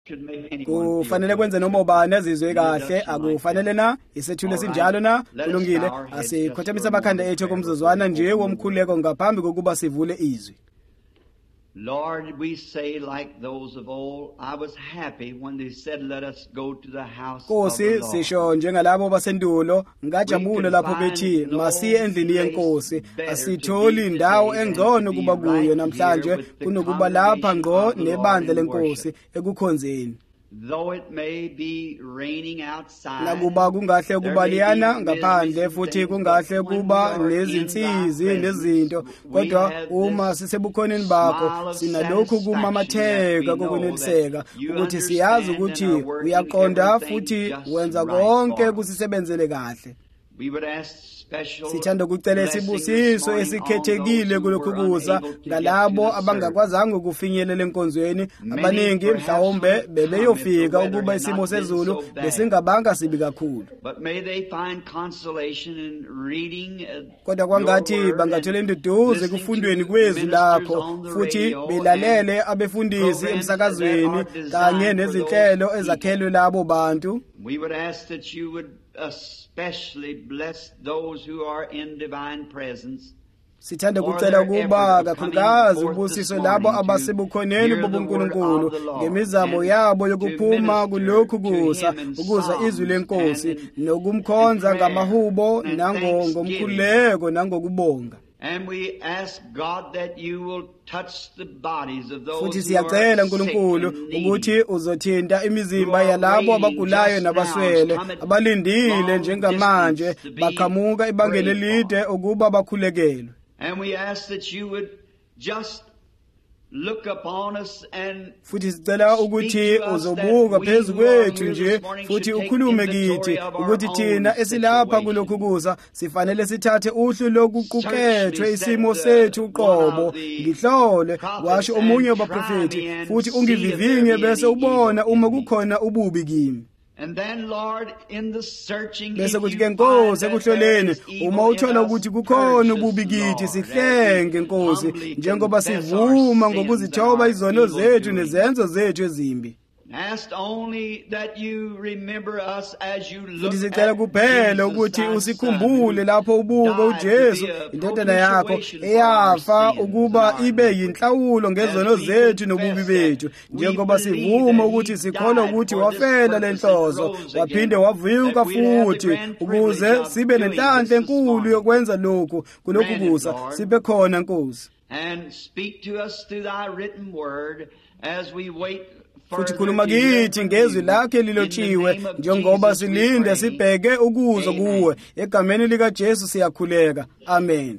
Kufanele kwenze noma ubani azizwe kahle, akufanele na isethule sinjalo na kulungile. Asikhothamisa amakhanda ethu kumzuzwana nje womkhuleko ngaphambi kokuba sivule izwi. Lord, we say like those of old, I was happy when they said, let us go to the house of the Lord. Sisho njengalabo basendulo, ngajabule lapho bethi masiye endlini yenkosi. Asitholi indawo engcono kuba kuyo namhlanje kunokuba lapha ngqo nebandla lenkosi ekukhonzeni. Though it may be raining outside, nakuba kungahle kuba liyana ngaphandle futhi kungahle kuba nezinsizi nezinto, kodwa uma sisebukhoneni bakho sinalokhu kumamatheka kokuneliseka ukuthi siyazi ukuthi uyaqonda futhi wenza konke kusisebenzele kahle. Sithanda ukucela isibusiso esikhethekile kulokhu kuza ngalabo abangakwazanga ukufinyelela enkonzweni. Abaningi mhlawumbe bebeyofika ukuba isimo sezulu besingabanga sibi kakhulu, kodwa kwangathi bangathola induduzo ekufundweni kwezwi lakho futhi belalele abefundisi emsakazweni kanye nezinhlelo ezakhelwe labo bantu. We would ask that you would especially bless those who are in divine presence. Sithanda ukucela kuba kakhulukazi ubusiso labo abasebukhoneni bobuNkulunkulu ngemizamo yabo yokuphuma kulokhu ukuza izwi lenkosi nokumkhonza ngamahubo nangomkhuleko nangokubonga. And we ask God that you will touch the bodies of those futhi siyacela uNkulunkulu ukuthi uzothinta imizimba yalabo abagulayo nabaswele abalindile njengamanje baqhamuka ibangeni elide ukuba bakhulekelwe. And we ask that you would just look upon us and futhi sicela ukuthi uzobuka phezu kwethu nje futhi ukhulume kithi ukuthi thina esilapha kulokhu kuza sifanele sithathe uhlu lokuqukethwe isimo sethu uqobo ngihlole washo omunye wabaprofeti futhi ungivivinye bese ubona uma kukhona ububi kimi. And then Lord, in the searching, bese kuthi ke Nkosi ekuhloleni uma uthola ukuthi kukhona ububi kithi sihlenge Nkosi njengoba sivuma ngokuzithoba izono zethu nezenzo zethu ezimbi. Ask only that you remember us as you look. Sicela kuphela ukuthi usikhumbule lapho ubuka uJesu indodana yakho eyafa ukuba ibe yinhlawulo ngezono zethu nobubi bethu, njengoba sivuma ukuthi sikholwa ukuthi wafela lenhloso waphinde wavuka futhi ukuze sibe nenhlanhla enkulu yokwenza lokhu kulokhu kusa sibe khona Nkosi. And speak to us through thy written word as we wait. Futhi khuluma kithi ngezwi lakhe lilotshiwe njengoba silinde sibheke ukuza kuwe egameni lika Jesu siyakhuleka. Amen.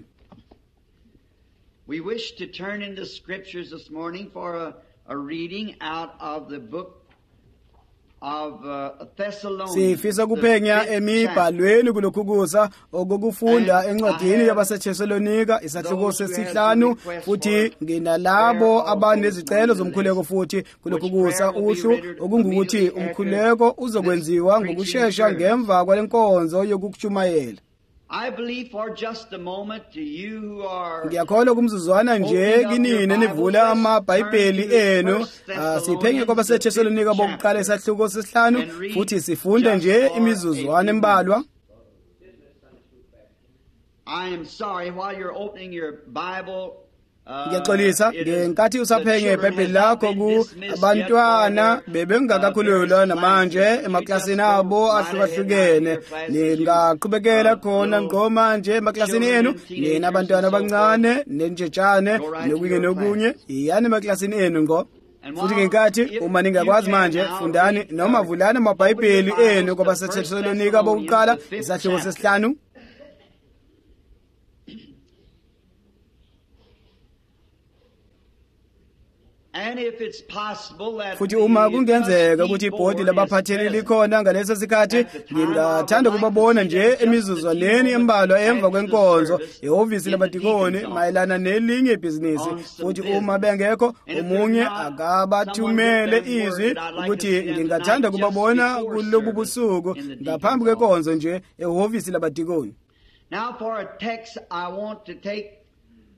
We wish to turn into scriptures this morning for a reading out of the book of Thessalonians. Sifisa kuphenya emibhalweni kulokhu kuza okukufunda encwadini yabaseThesalonika isahluko sesihlanu futhi nginalabo abanezicelo zomkhuleko futhi kulokhu kuza uhlu okungukuthi umkhuleko uzokwenziwa ngokusheshsha ngemva kwalenkonzo yokukuchumayela. I believe for just a moment to you who are ngiyakholwa kumzuzwana nje kinini nivula amabhayibheli enu siphenge kwabaseThesalonika bokuqala isahluko sesihlanu futhi sifunde nje imizuzwana embalwa. I am sorry while you're opening your Bible. Ngiyaxolisa ngenkathi usaphenge iBhayibheli lakho ku abantwana bebengakakhululwa namanje emaklasini abo ahlukahlukene ningaqhubekela khona ngqo manje emaklasini enu nina abantwana abancane nenjetshane nokunye iyani emaklasini enu ngqo. Futhi ngenkathi uma ningakwazi manje fundani noma vulani amabhayibheli enu kwabaseThesalonika bokuqala isahluko sesihlanu. Futhi uma kungenzeka ukuthi ibhodi labaphatheli likhona ngaleso sikhathi ngingathanda ukubabona nje emizuzwaneni embalwa emva kwenkonzo ehhovisi labadikoni mayelana nelinye ibhizinisi. Futhi uma bengekho omunye akabathumele izwi ukuthi ngingathanda ukubabona kulobu busuku ngaphambi kwenkonzo nje ehhovisi labadikoni. Now for a text I want to take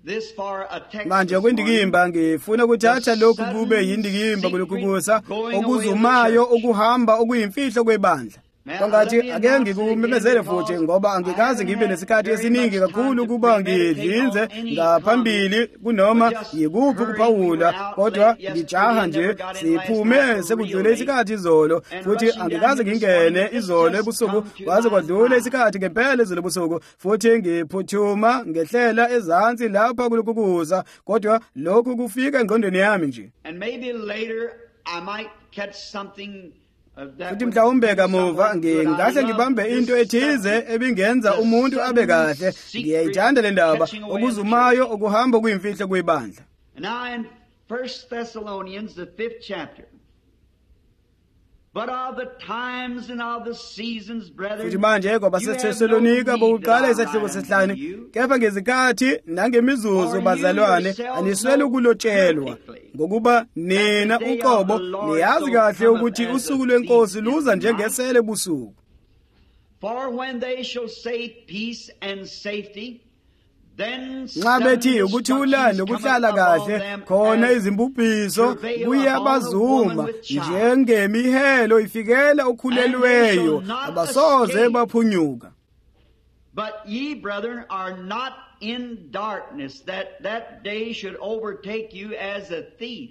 manje kwindikimba ngifuna ukuthatha lokhu kube yindikimba kulokhukusa okuzumayo okuhamba okuyimfihlo kwebandla. Kwangathi ake ngikumemezele futhi ngoba angikazi ngibe nesikhathi esiningi kakhulu kuba ngidlinze ngaphambili kunoma yikuphi kuphawula, kodwa ngijaha nje siphume sekudlule isikhathi izolo, futhi angikazi ngingene izolo ebusuku kwaze kwadlula isikhathi ngempela izolo ebusuku, futhi ngiphuthuma ngehlela ezansi lapha kulokhukusa, kodwa lokhu kufika engqondweni yami nje. And maybe later I might catch something futhi mhlawumbe kamuva ngingahle ngibambe into ethize ebingenza umuntu abe kahle. Ngiyayithanda le ndaba okuzumayo okuhamba kuyimfihlo kwebandla. Now in 1 Thessalonians the 5th chapter, but of the times and of the seasons, brethren, futhi manje kwabaseThesalonika bokuqala isahluko sesihlanu, kepha ngezikhathi nangemizuzu bazalwane aniswele ukulotshelwa, ngokuba nina uqobo niyazi kahle ukuthi usuku lwenkosi luza njengesele busuku. For when they shall say peace and safety, nxa bethi ukuthula nokuhlala kahle, khona izimbubhiso kuyabazuma njengemihelo ifikela okhulelweyo, abasoze baphunyuka. But ye, brethren, are not in darkness, that day should overtake you as a thief.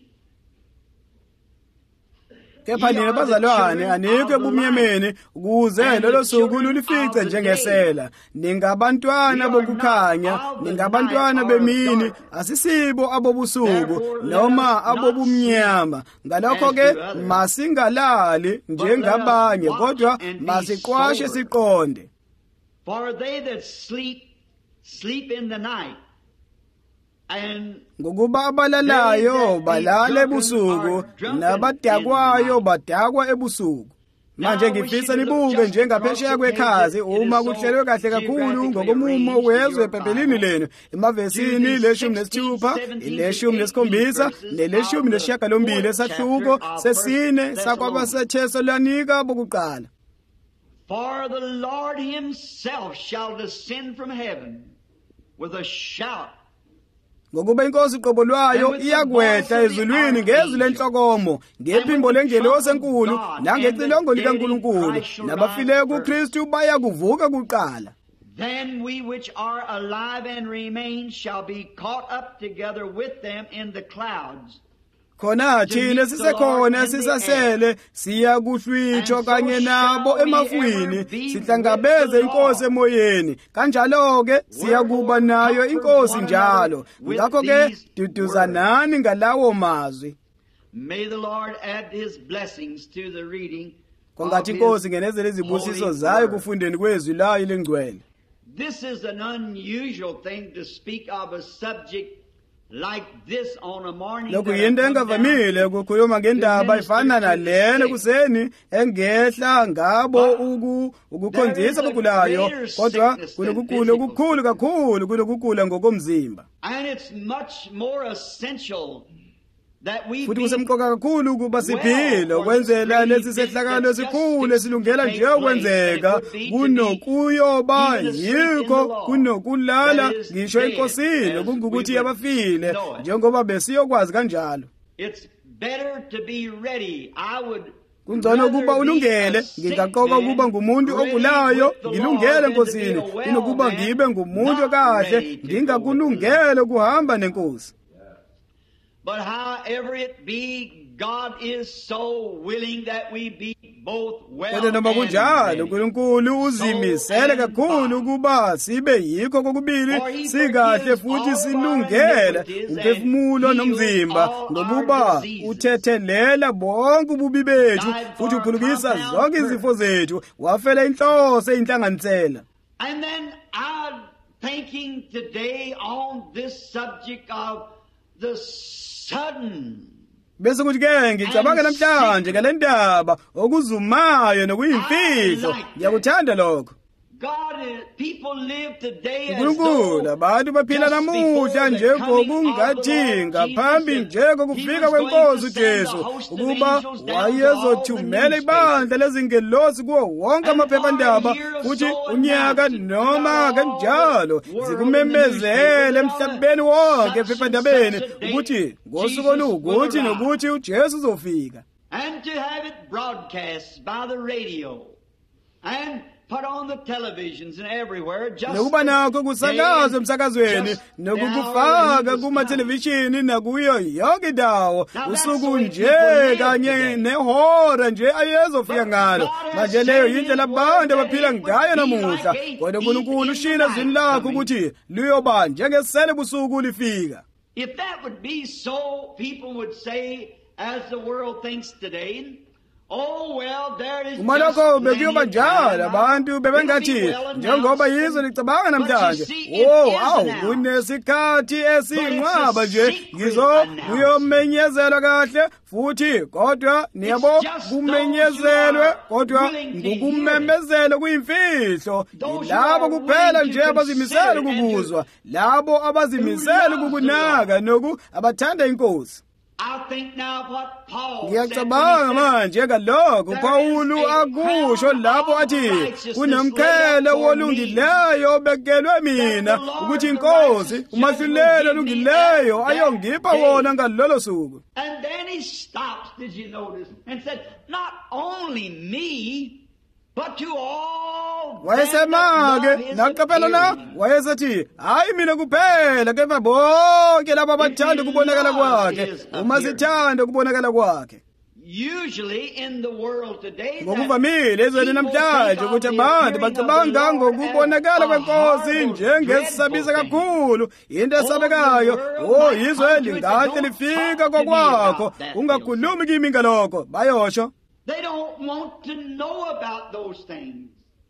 Kepha nina bazalwane anikho ebumnyameni ukuze lolo suku lulifice njengesela. Ningabantwana bokukhanya, ningabantwana bemini, asisibo abobusuku noma abobumnyama. Ngalokho ke masingalali njengabanye, kodwa masiqwashe siqonde. For they that sleep in the night, ngokuba abalalayo balala ebusuku, nabadakwayo badakwa ebusuku. Manje ngifisa nibuke njengaphesheya kwekhazi uma kuhlelwe kahle kakhulu ngokomumo wezwe eBhayibhelini lenu, emavesini le-16, le-17, ne-18 esahluko sesine sakwabaseThesalonika bokuqala. For the Lord himself shall descend from heaven with a shout, ngokuba inkosi qobo lwayo iyakwehla ezulwini ngezwi lenhlokomo, ngephimbo lengelosi enkulu nangecilongo likaNkulunkulu, nabafileyo kuKristu bayakuvuka kuqala. Then we which are alive and remain shall be caught up together with them in the clouds. Khona thina sisekhona sisasele siya kuhlwitshwa kanye nabo emafwini, sihlangabeze inkosi emoyeni. Kanjalo ke siyakuba nayo inkosi njalo. Ngakho ke duduzanani ngalawo mazwi. May the Lord add his blessings to the reading. Kongathi inkosi ngenezele izibusiso zayo kufundeni kwezwi layo lengcwele. This is an unusual thing to speak of a subject like this on a morning. Lokhu yinto engavamile ukukhuluma ngendaba ifana nalena kuseni engehla ngabo ukukhonzisa abagulayo, kodwa kunokugula okukhulu kakhulu kunokugula ngokomzimba. And it's much more essential that we futhi kusemqoka kakhulu ukuba siphile ukwenzela lesi sehlakalo esikhulu esilungela nje ukwenzeka kunokuyoba yikho kunokulala ngisho enkosini kungukuthi yabafile njengoba besiyokwazi kanjalo. It's better to be ready. I would kungcono kuba ulungele, ngingaqoka ukuba ngumuntu ogulayo ngilungele enkosini kunokuba ngibe ngumuntu kahle ngingakulungele ukuhamba nenkosi. But however it be, God is so willing that we be both well and noma kunjalo uNkulunkulu uzimisele kakhulu ukuba sibe yikho kokubili sikahle futhi silungele umphefumulo nomzimba, ngokuba uthethelela bonke ububi bethu futhi ukhulukisa zonke izifo zethu, wafela inhloso eyinhlanganisela. And then I'm thinking today on this subject of the sudden. Bese kuthi ke ngicabanga namhlanje ngale ndaba okuzumayo nokuyimfihlo. Ngiyakuthanda lokho. uNkulunkulu abantu baphila namuhla njengokungathi ngaphambi njengokufika kweNkosi uJesu ukuba wayezothumela ibandla lezingelosi kuwo wonke amaphephandaba futhi unyaka noma kanjalo zikumemezele emhlabeni wonke ephephandabeni ukuthi ngosuku olukuthi nokuthi uJesu uzofika. And to have it broadcast by the radio and put on the televisions and everywhere, just nokuba nakho kusakazwe emsakazweni nokukufaka kuma-televishini nakuyo yonke indawo usuku nje kanye nehora nje ayezofika ngalo. Manje leyo yindlela abantu abaphila ngayo namuhla, kodwa uNkulunkulu ushila ezwini lakho ukuthi luyoba njengesele busuku lifika. If that would be so, people would say, as the world thinks today, oh well, there is uma lokho bekuyoba njalo abantu bebengathi njengoba yizo licabanga namhlanje, kunesikhathi esiyinqwaba nje ngizo kuyomenyezelwa kahle futhi kodwa niyabo kumenyezelwe kodwa ngokumemezelo kuyimfihlo. Labo kuphela nje abazimisela ukukuzwa, labo abazimisela ukukunaka noku abathanda iNkosi. Ngiyacabanga manje ngalokho uPawulu akusho lapho athi kunomkhele wolungileyo obekelwe mina ukuthi iNkosi umahluleli olungileyo ayongipha wona ngalolo suku. And then he stops, did you notice, and said, not only me, but to all. Wayesemake naqaphela na wayesethi hayi mina kuphela kepha bonke laba abathanda ukubonakala kwakhe uma sithanda ukubonakala kwakhe. Usually in the world today, ngokuvamile ezweni namhlanje ukuthi abantu bacabanga ngokubonakala kweNkosi njengesabisa kakhulu, into esabekayo. Izwe lingahle lifika kokwakho ungakhulumi kimi ngalokho bayosho. They don't want to know about those things.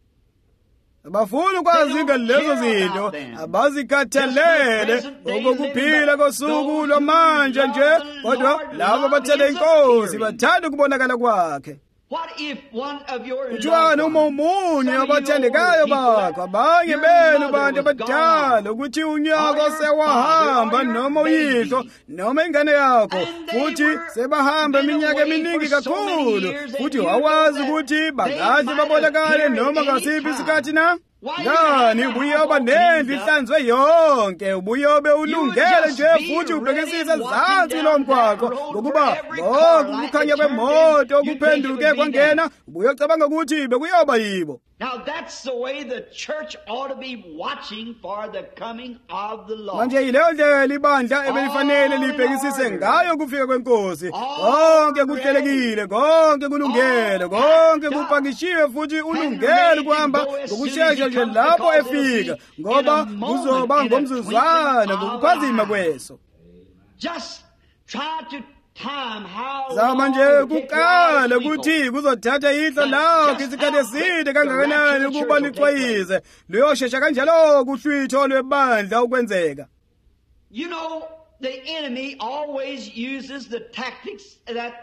Abafuna ukwazi ngalezo zinto, abazikhathalele okukuphila kosuku lwamanje nje, kodwa labo bathanda iNkosi bathanda ukubonakala kwakhe. What if one of your Kuthiwani uma umunye abathandekayo bakho abanye benu bantu abadala ukuthi unyaka sewahamba noma uyihlo noma ingane yakho futhi sebahamba iminyaka eminingi kakhulu futhi wawazi ukuthi bangathi babonakale noma ngasiphi isikhathi na? Ngani ubuyoba nendlu ihlanzwe yonke, ubuyobe ulungele nje futhi ubhekisisa zansi lomgwaqo ngokuba ukukhanya kwemoto okuphenduke kwangena ubuyocabanga ukuthi bekuyoba yibo. Now that's the way the church ought to be watching for the coming of the Lord. Manje yileyo ndlela ibandla ebelifanele libhekisise ngayo ukufika kweNkosi. Konke kuhlelekile, konke kulungele, konke kupakishiwe futhi ulungele kuhamba ngokushesha nje lapho efika ngoba kuzoba ngomzuzwana ngokuphazima kweso. Just try to zama nje kukala ukuthi kuzothatha ihlo lakho isikhathi eside kangakanani ukuba lixwayize liyoshesha kanjalo kuhlwitho lwebandla ukwenzeka. You know, the enemy always uses the tactics that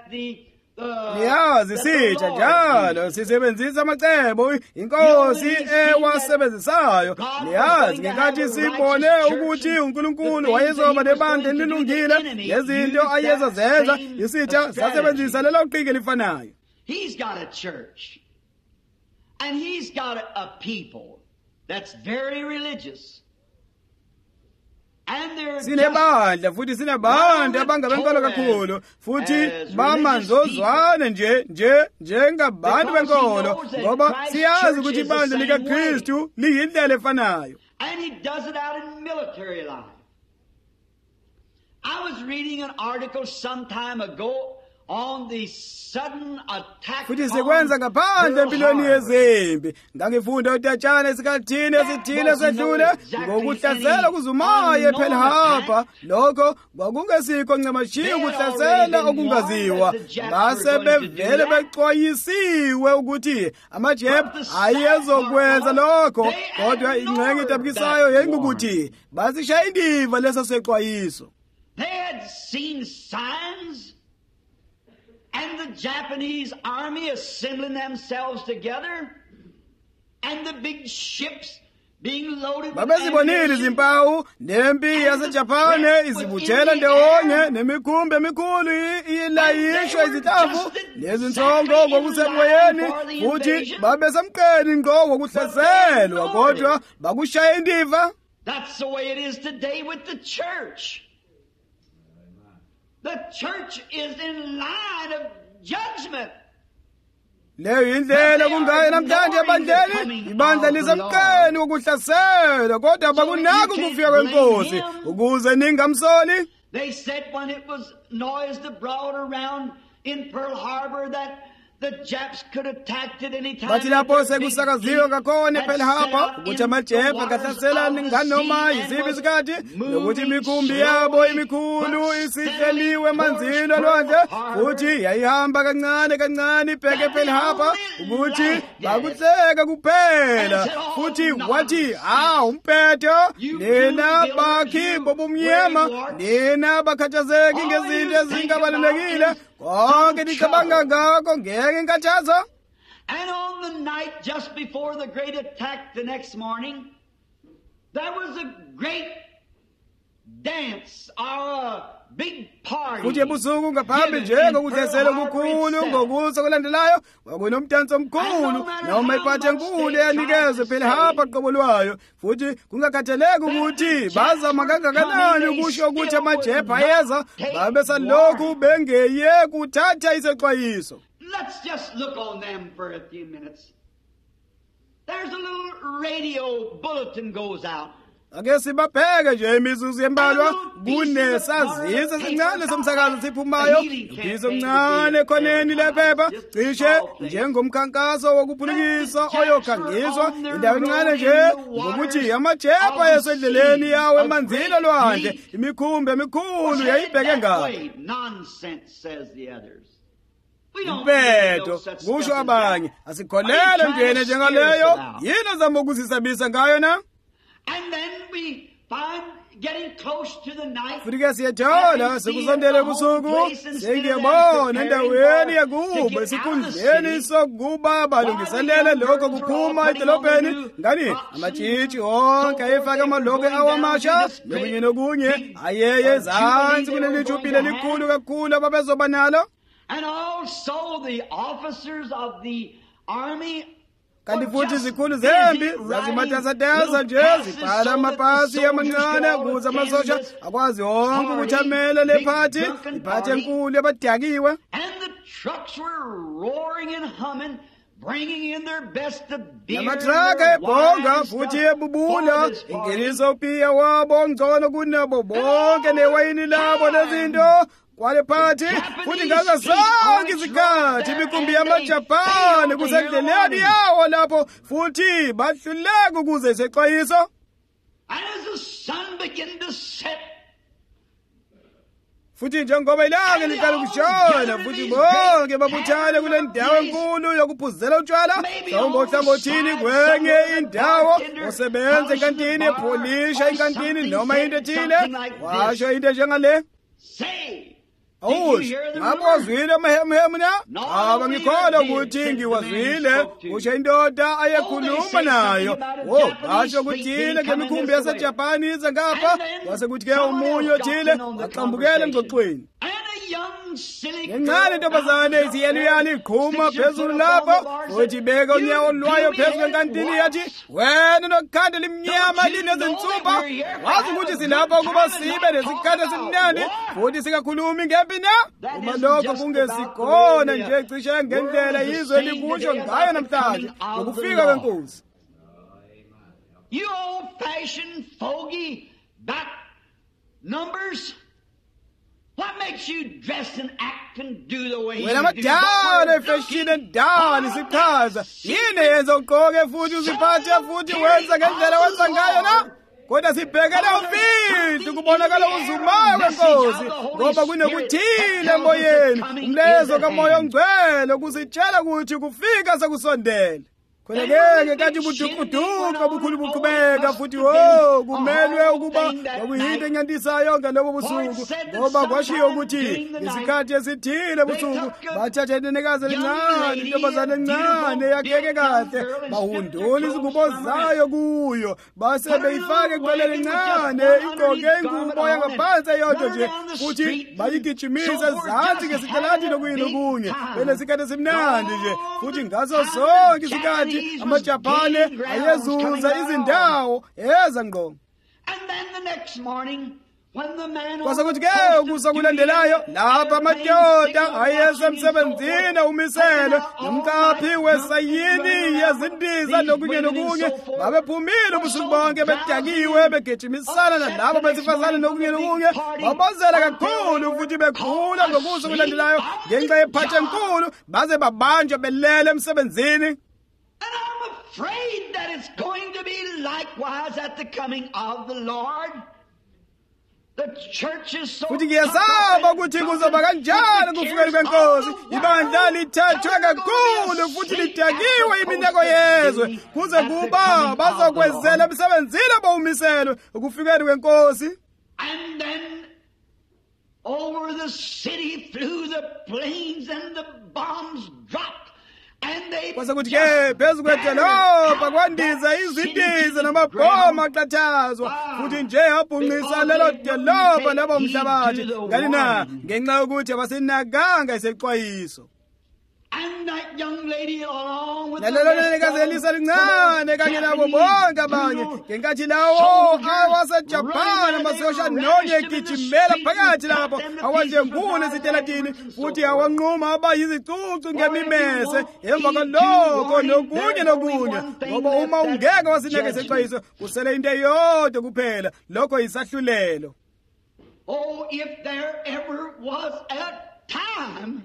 Niyazi sitsha njalo sisebenzisa amacebo iNkosi ewasebenzisayo. Niyazi ngenkathi sibone ukuthi uNkulunkulu wayezoba nebandla elilungile lezinto ayezazenza, isitsha sasebenzisa lelo qike lifanayo. He's got a church and he's got a people that's very religious. Sinebandla futhi sinabantu abangabenkolo kakhulu futhi bamanzozwane njengabantu benkolo ngoba siyazi ukuthi ibandla likaKristu liyindlela efanayo. And he does it out in military life. I was reading an article some time ago on the sudden attack futhi sikwenza ngaphandle empilweni yezempi. Ngangifunda utatshana esikhathini esithile sedlule ngokuhlasela kuzumayo ePearl Harbor. Lokho kwakungesikho ncamashiya ukuhlasela okungaziwa. Ngase bevele bexwayisiwe ukuthi amaJepu ayezokwenza lokho, kodwa ingxenye etabukisayo yayingukuthi basishaya indiva leso sexwayiso. They had seen signs and the Japanese army assembling themselves together. and the big ships being loaded with babezibonile izimpawu nempi yaseJapane izibuthela ndewonye nemikhumbi emikhulu ilayishwa izitambu nezinsongo ngokusemoyeni futhi babesemqeni ngqo wokuhlaselwa kodwa bakushaya indiva. That's the way it is today with the church. The church is in line of judgment. Leyo indlela kungayo namhlanje ebandleni, ibandla lisemqeni wokuhlasela kodwa bakunaki ukufika kwenkosi ukuze ningamsoli. They said when it was noised abroad around in Pearl Harbor that the Japs could attack at any time. Bathi lapho sekusakaziwe kakhona Pearl Harbor ukuthi amaJepa angahlasela nganoma yiziphi isikhathi nokuthi imikhumbi yabo imikhulu isihleliwe emanzini olwandle futhi yayihamba kancane kancane ibheke Pearl Harbor ukuthi bakuhleka kuphela futhi wathi umpetho nina bakhi bobumnyama nina bakhathazeki ngezinto ezingabalulekile konke nicabanga ngakho ngeke inkathazo. And on the night just before the great attack the next morning, there was a great dance or a big party. Futhi ebusuku ngaphambi nje kokuhlasela okukhulu ngokusa kulandelayo kwakunomdanso omkhulu noma iphathi enkulu eyanikezwe Pearl Harbor qobo lwayo futhi kungakhathaleki ukuthi bazama kangakanani ukusho ukuthi amaJepa ayeza babesalokhu bengeye kuthatha isexwayiso. Let's just look on them for a few minutes. There's a little radio bulletin goes out. Ake sibabheke nje imizuzu embalwa kunesazisi esincane somsakazo siphumayo ubhizo omncane ekhoneni lephepha cishe njengomkhankaso wokuphulukisa oyokhangiswa indawo encane nje ngokuthi amaJepa esendleleni yawo emanzini olwandle imikhumbi emikhulu yayibheke ngapha. Impetho kusho abanye asikholele njene njengaleyo yini zama ukusisabisa ngayo na. And then we find getting close to the night. Futhi siyathola sekusondele kusuku sengiyabona endaweni yakuba esikhundleni sokuba balungiselele lokho kuphuma edolobheni ngani amatshitshi onke ayefaka amalogo awamasha nokunye nokunye ayeye zansi kunelithupile elikhulu kakhulu ababezoba nalo. And also the officers of the army kanti futhi izikhulu zempi zazimatasatasa nje zibhala amapasi amancane ukuze amasosha akwazi wonke ukuthi amele le phathi iphathi enkulu abadakiwe. And the trucks were roaring and humming, bringing in their best of beer. Namatraka ebhonga futhi ebubula ingenisa upiya wabo ongcono kunabo bonke newayini labo lezinto kwale phathi futhi ngazo zonke izikhathi imikhumbi yamaJapane kusendleleni yawo lapho futhi bahluleka ukuze isexwayiso. And as the sun began to set, futhi njengoba ilanga liqala ukushona futhi bonke babuthane kule ndawo enkulu yokuphuzela utshwala mhlawumbe ohlangothini kwenye indawo osebenza enkantini epolisha inkantini noma into ethile washo into njengale. Ngabozwile amahemu na? Ngikholwa ukuthi ngiwazwile kusho indoda ayekhuluma nayo. Basho ukuthile ngemikhumbi yaseJapane ize ngapha kwase kuthi ke umunye othile aqambukele engxoxweni. Ngencane intombazane isiyeluyana iqhuma phezulu lapho futhi ibeka unyawo lwayo phezu kwenkantini yathi wena nokhanda limnyama linezinsumpa wazi ukuthi silapha ukuba sibe nesikhathi esimnandi futhi singakhulumi ngempi na uma lokho kungesikhona nje cishe ngendlela izwe likusho ngayo namhlanje ngokufika kwenkosi. You old-fashioned fogey back numbers. What makes you dress and act and do the way you do? Wena madala efashini endala isichaza yini yenza ugqoke futhi uziphathe futhi wenza ngendlela wenza ngayo na kodwa sibhekele umfihlo kubonakala uzumayo kwenkosi ngoba kunokuthile emoyeni umlezo kamoya ongcwele kusitshela ukuthi kufika sekusondele. khona ke kathi budukuduka bukhulu buqhubeka futhi kumelwe ukuba kwakuyinto enyantisayo ngalobo busuku ngoba kwashiyo ukuthi ngesikhathi esithile busuku bathatha inenekazi elincane intombazane encane yakheke kahle bahundula izingubo zayo kuyo base beyifake eqoleni encane igqoke ingubo yangaphansi eyodwa nje futhi bayigijimise ezansi ngesitelati lokuyini okunye benesikhathi esimnandi nje futhi ngaso sonke isikhathi amajapane ayezuza izindawo eza ngqo. Kwasokuthi ke ukusakulandelayo lapha amadoda ayesemsebenzini umiselo nomqaphi wesayini yezindiza nokunye nokunye babephumile ubusuku bonke bedakiwe begejimisana nalabo besifazane nokunye nokunye babazela kakhulu futhi bekhula ngokusakulandelayo ngenxa yephathe enkulu baze babanjwa belele emsebenzini. And I'm afraid that it's going to be likewise at the coming of the Lord. The church is so futhi ngiyasaba ukuthi kuzoba kanjalo kufikeni kwenkosi ibandla lithathwe kakhulu futhi lidakiwe iminyaka yezwe kuze kuba bazokwezela emsebenzini abawumiselwe ukufikeni kwenkosi. And then over the city flew the planes and the bombs dropped. Kwasokuthi ke phezu kwedolobha kwandiza izindiza namabhoma aqhathazwa futhi nje abhungisa lelo dolobha labo umhlabathi ngani na ngenxa yokuthi abasinakanga isexwayiso. And that young lady along with nalelo nekazi elisa lincane kanye nabo bonke abanye ngenkathi lawo awaseJapan amasosha nonye egijimela phakathi lapho awazengune ezitelatini futhi awanquma abayizicucu ngemimese emva kwalokho nokunye ngoba uma ungeke wasineke isexwayiso kusele into eyodwa kuphela lokho yisahlulelo. Oh, if there ever was a time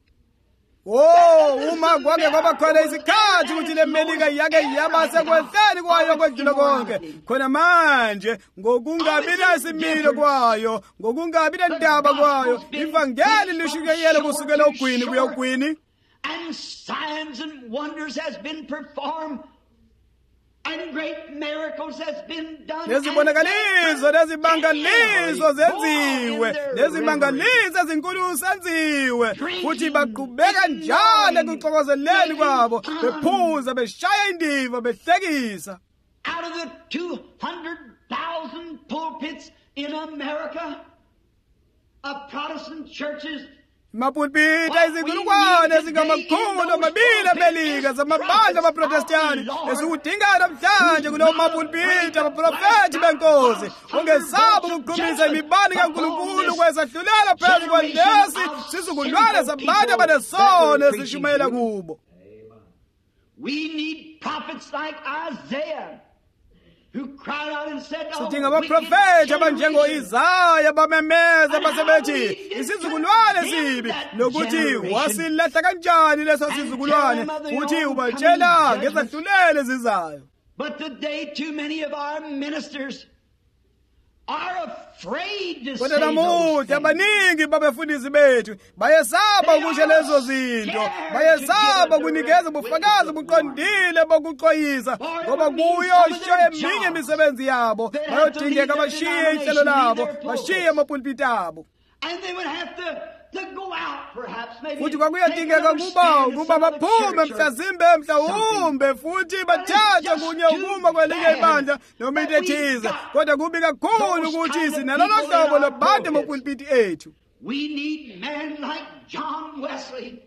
uma kwake kwaba khona isikhathi ukuthi le Melika yake yaba sekwehleni kwayo kwedlula konke khona manje ngokungabi nasimilo kwayo ngokungabi nendaba kwayo ivangeli lishukeyele kusukela ogwini kuya ogwini. And signs and wonders has been performed and great miracles has been done. Nezibonakaliso nezimangaliso zenziwe nezimangaliso ezinkulu senziwe futhi baqhubeka njalo ekuxokozeleni kwabo bephuza beshaya indiva behlekisa. Out of the 200,000 pulpits in America of Protestant churches, mapulpiti izinkulungwane ezingamakhulu amabili eMelika zamabandla amaprotestani esikudinga namhlanje kulowo mapulpiti abaprofethi benkosi ungesaba ukuqhumisa imibani kaNkulunkulu kwesahlulela phezu kwalesi sizukulwane sabantu abanesono esishumayela kubo. We need prophets like Isaiah who cried out and said, sidinga abaprofethi abanjengo-Isaya bamemeza basebethi isizukulwane sibi nokuthi wasilahla kanjani leso sizukulwane futhi ubatshela ngezahlulelo ezizayo. But today too many of our ministers are afraid to say kodwa namuhla abaningi babefundisi bethu bayesaba ukusho lezo zinto bayesaba kunikeza ubufakazi buqondile bokuxwayisa ngoba kuyosho eminye imisebenzi yabo bayodingeka bashiye ihlelo labo bashiye amapulpiti abo. And they would have to go out perhaps maybe futhi kwakuyadingeka kuba baphume mhlawumbe futhi bathathe kunye ukuma kwelinye ibandla noma into ethize kodwa kubi kakhulu ukuthi sinalolo hlobo lobantu emapulpiti ethu. We need men like John Wesley.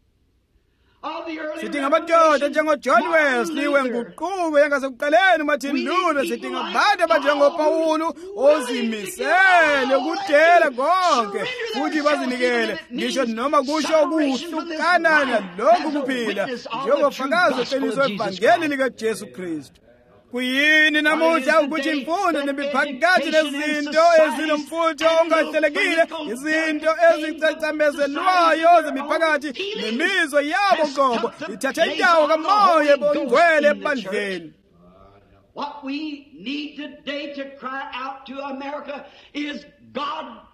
Sidinga amadoda njengoJohn Wesley wenguquko yangasekuqaleni uMartin Luther. Sidinga abantu abanjengoPawulu ozimisele ukudela konke futhi bazinikele ngisho noma kusho ukuhlukana nalokhu kuphila njengofakazi oqiniso evangeli likaJesu Kristu. Kuyini namuhla ukuthi imfundo nemiphakathi lezinto ezinomfutho ongahlelekile izinto ezicacamezelwayo zemiphakathi nemizwa yabo qobo ithatha indawo kamoya ongcwele ebandleni. What we need today to cry out to America is God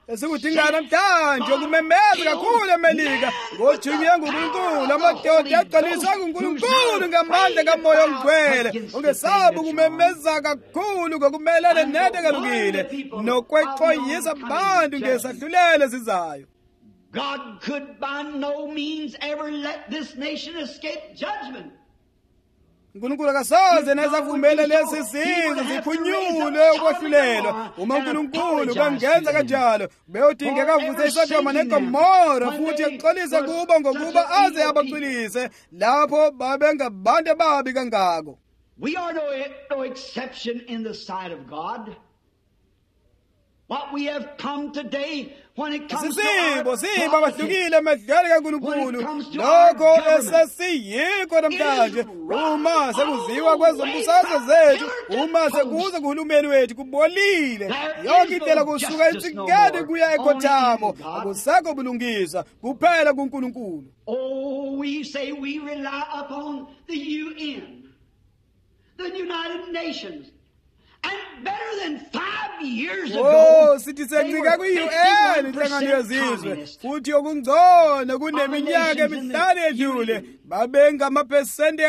esikudinga namhlanje ukumemeza kakhulu eMelika ngojunywe nguNkulunkulu amadoda agcwaliswa nguNkulunkulu ngamandla kaMoya oNgcwele ungesabi ukumemeza kakhulu ngokumelene nento engalungile nokwexwayisa abantu ngesahlulelo sizayo. God could by no means ever let this nation escape judgment. uNkulunkulu akasoze nezavumele lesi sizwe siphunyulwe ukwahlulelwa. Uma uNkulunkulu kangenza kanjalo beyodingeka avuse iSodoma neGomora futhi exolise kubo ngokuba aze abacwilise lapho babengabantu ababi kangako. We are no exception in the sight of God. What we have come today when it comes to sibo abahlukile emehlweni kaNkulunkulu lokho esesiyikho namhlanje uma sekuziwa kwezombusazwe zethu uma sekuze kuhulumeni wethu kubolile yonke indlela kusuka ensikeni kuya ekhothamo akusekho bulungisa kuphela kuNkulunkulu. Oh, we say we rely upon the UN, the United Nations. And better than 5 years ago, sithi sencika ku-UN inhlangano yezizwe futhi okungcono kuneminyaka emihlanu edlule babengamaphesente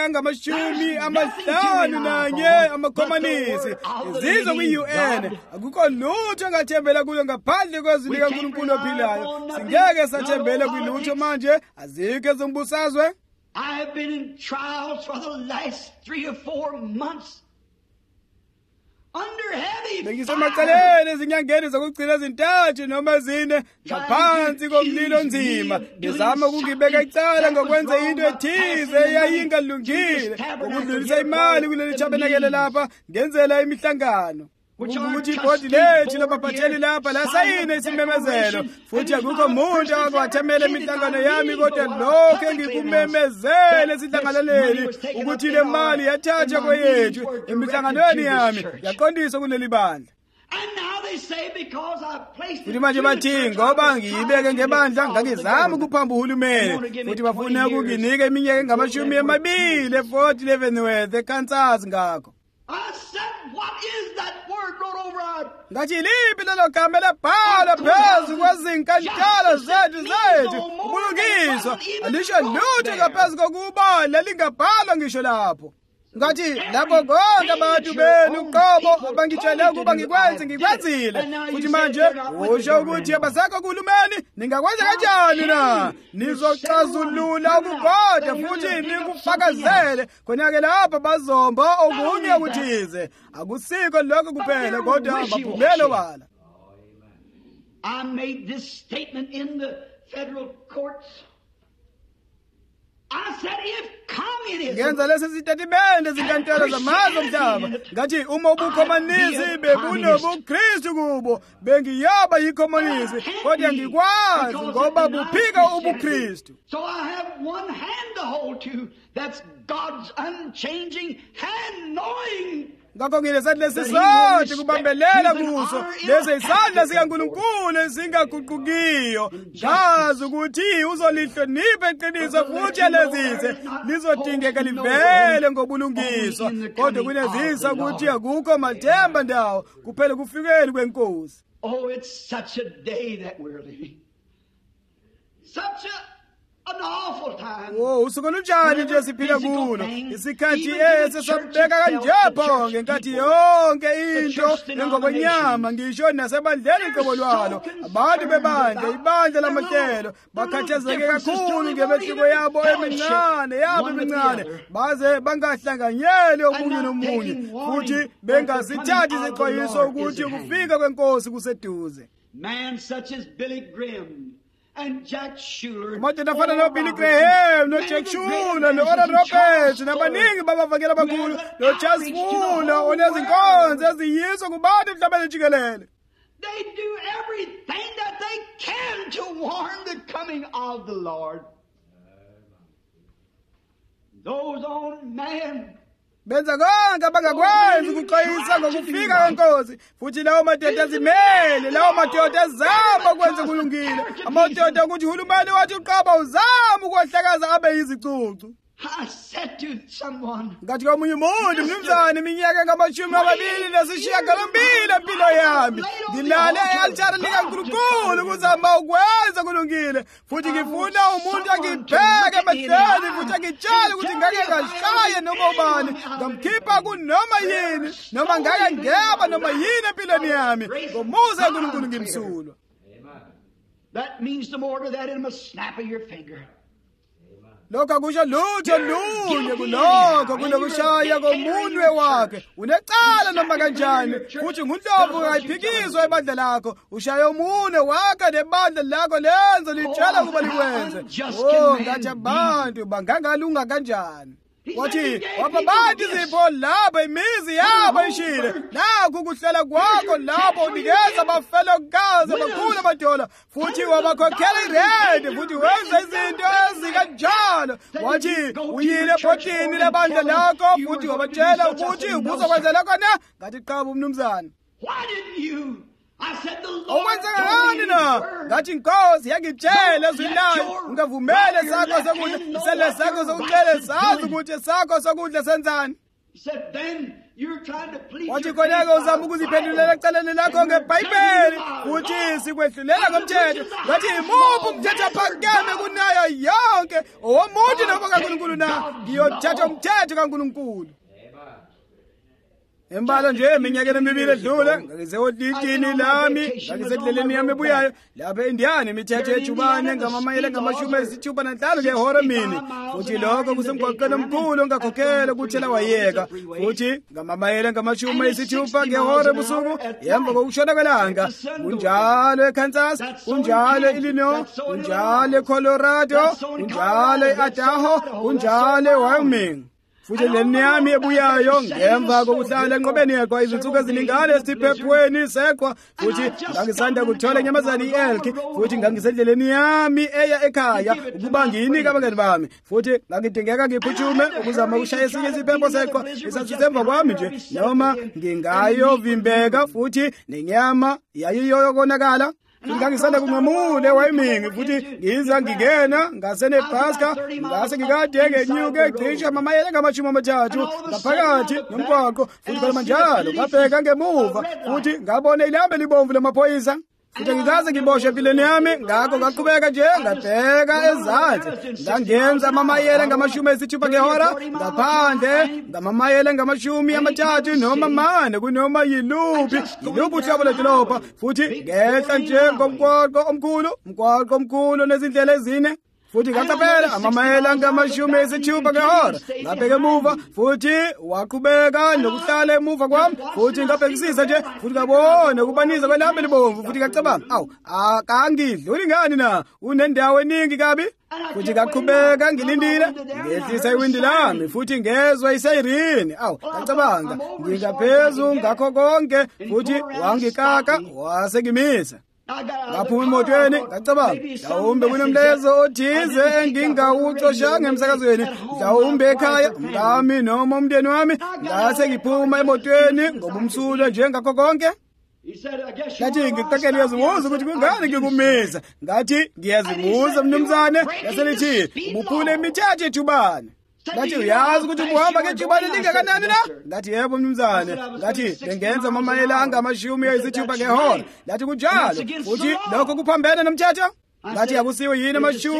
angama-51 amakhomanisi izizwe kwi-UN. Akukho lutho engathembela kulo ngaphandle kwezwi likaNkulunkulu ophilayo. Singeke sathembele kwilutho manje, azikho ezombusazwe. I have been in trials for the last 3 or 4 months. Bengisemaceleni ezinyangeni zokugcina ezintathu noma ezine ngaphansi komlilo nzima ngizama ukungibeka icala ngokwenza into ethize eyayingalungile ukudlulisa imali kuleli tabernacle lapha ngenzela imihlangano ukuthi ibhodi lethu labaphatheli lapha lasayine isimemezelo futhi akukho umuntu owakwathemela imihlangano yami kodwa lokho engikumemezele esihlanganeleni ukuthi le mali yathathwa kweyethu emihlanganweni yami yaqondiswa kuleli bandla. Futhi manje bathi ngoba ngiyibeke ngebandla ngangizama ukuphamba uhulumeni futhi bafuna ukunginika iminyaka engama-20 e-Fort Leavenworth eKansas ngakho. Ngathi liphi lelo gama labhala phezu kwezinkantolo zethu ubulungiswa alisho lutho ngaphezu kokuba lelingabhalwa ngisho lapho. Ngathi lapho konke abantu benu uqobo abangitshele ukuba ngikwenzile futhi manje usho ukuthi abasekho kuhulumeni ningakwenza kanjani na? Nizocazulula ukugoda futhi nikufakazele khona-ke lapha bazomba okunye okuthize akusikho lokho kuphela kodwa baphumele wala. I made this statement in the federal courts. I said if communism ngenza lesi sitatimende ezinkantolo zamazwe omhlaba ngathi uma ubukhomanisi bebunobuKristu kubo bengiyaba yikhomanisi kodwa ngikwazi ngoba buphika ubuKristu. So I have one hand to hold to, that's God's unchanging hand, knowing ngakho nginesandla esisodwa kubambelela kuso lesi isandla sikaNkulunkulu esingaguqukiyo. Ngazi ukuthi uzolihlonipha iqiniso futhi alezise lizodingeka livele ngobulungiswa kodwa kunezisa ukuthi akukho mathemba ndawo kuphela kufikeni kwenkosi. Oh, it's such a day that we're living. Such an awful time. Usuku olunjani nje siphila kulo isikhathi esesabeka kanjepho ngenkathi yonke into engokwenyama ngisho nasebandleni iqobo lwalo abantu bebandla ibandla lamahlelo bakhathazeke kakhulu ngemehluko yabo emincane baze bangahlanganyeli omunye nomunye futhi bengasithathi isixwayiso ukuthi ukufika kwenkosi kuseduze. Man such as Billy Graham and Jack Shuler, madoda afana noBilly Graham noJack Shuler no-Oral Roberts nabaningi babavakela abakhulu noCharles Fuller onezinkonzo eziyiswa kubantu emhlabeni jikelele. They do everything that they can to warn the coming of the Lord. Those on man benza konke abangakwazi ukuxwayisa ngokufika kwenkosi futhi lawo madoda azimele lawo madoda azama ukwenza kulungile amadoda ukuthi uhulumeni wathi uqaba uzama ukwahlakaza abe yizicucu. I said to someone, ngathi komunye umuntu mnumzane iminyaka ngamashumi empilo yami ngilale e-altare likaNkulunkulu kuzama ukwenza kulungile futhi ngifuna umuntu angibheke emehlweni futhi angitshele ukuthi ngake ngashaye noma ubani ngamkhipha kunoma yini noma ngake ngeba noma yini empilweni yami ngomusa uNkulunkulu ngimsulwa. That means no more to that in a snap of your finger. Lokho kusho lutho lunye kulokho kunokushaya komunwe wakhe unecala noma kanjani futhi ngundlovu ungayiphikiswa ebandla lakho ushaya umunwe wakhe nebandla lakho lenze litshela kuba likwenze ngathi abantu bangangalunga kanjani wathi wababantu izipho lapho imizi yabo ishile nakho kuhlela kwakho lapho unikeza abafelokazi abakhulu amadola futhi wabakhokhela irede futhi wenza izinto ezikanjalo wathi uyile ebhodini lebandla lakho futhi wabatshela ukuthi ubuzokwenzela khona ngathi qaba umnumzane. Why didn't you? I said the Lord okwenzekani na ngathi inkosi yangitshela ezwinayo ungavumele sakho sokudla isele sakho sokucela sazi ukuthi sakho sokudla senzani. He said then you're trying to please wathi khoneke uzama ukuziphendulela eceleni lakho ngeBhayibheli futhi sikwehlulela ngomthetho ngathi imuphi umthetho phakeme kunayo yonke owomuntu noma kaNkulunkulu na ngiyothatha umthetho kaNkulunkulu. Embala nje eminyakeni emibili edlule ngakiseodlitini lami ngakisedleleni yami ebuyayo lapha eNdiyana imithetho yejubane ngamamayela ngama-65 ngehora mini futhi lokho kusemgwaqeni omkhulu ongakhokhela kuthela wayeka futhi ngamamayela ngama-60 ngehora ebusuku emva kokushona kwelanga kunjalo eKansas kunjalo e-Illinois kunjalo eColorado kunjalo e-Idaho kunjalo eWyoming futhi leni yami ebuyayo ngemva kokuhlala enqobeni yeqwa izinsuku eziningana esiphephweni seqwa futhi ngangisanda kuthola inyamazana i-elk futhi ngangisendleleni yami eya ekhaya ukuba ngiyinika abangani bami futhi ngangidingeka ngiphuthume ukuzama ukushaya esinye isiphepho seqwa esasisemva kwami nje noma ngingayovimbeka futhi nenyama yayiyokonakala. Ngangisanda kunqamule eWyoming futhi ngiza ngingena ngaseNebraska ngase ngikade ngenyuke cishe amamayela ngama-30 ngaphakathi nomgwaqo futhi kalimanjalo ngabheka ngemuva futhi ngabona ilambe libomvu lamaphoyisa futhi ngikaze ngiboshwe empilweni yami ngakho ngaqhubeka nje ngabheka ezansi ngangenza amamayela ngama-60 ngehora ngaphandle ngamamayela ngama-30 noma mane kunoma yiluphi uhlobo ledolobha futhi ngehla nje ngomgwaqo omkhulu nezindlela ezine futhi ngacaphela amamayela ngama-60 ngehora ngabheka emuva futhi waqhubeka nokuhlala emuva kwami futhi ngabhekisisa nje futhi ngabona ukubanisa kwelambe libomvu futhi ngacabanga akangidluli ngani na unendawo eningi kabi futhi ngaqhubeka ngilindile ngehlisa iwindi lami futhi ngezwa isayirini ngacabanga ngingaphezu ngakho konke futhi wangikaka wasengimisa ngaphuma emotweni ngacabanga mhlawumbe kunomlezo othize engingawucoshanga emsakazweni mhlawumbe ekhaya ngami noma umndeni wami ngase ngiphuma emotweni ngoba umsulo njengakho konke. Ngathi ngiqekele uyazibuza ukuthi kungani ngikumisa ngathi ngiyazibuza mnumzane yaselithi ubuphule imithetho ejubane ngathi uyazi ukuthi ubuhamba ngejubane lingakanani na ngathi yebo mnumzane ngathi bengenza amamayela angama-60 ngehora ngathi kunjalo futhi lokho kuphambene nomthetho ngathi akusiwe yini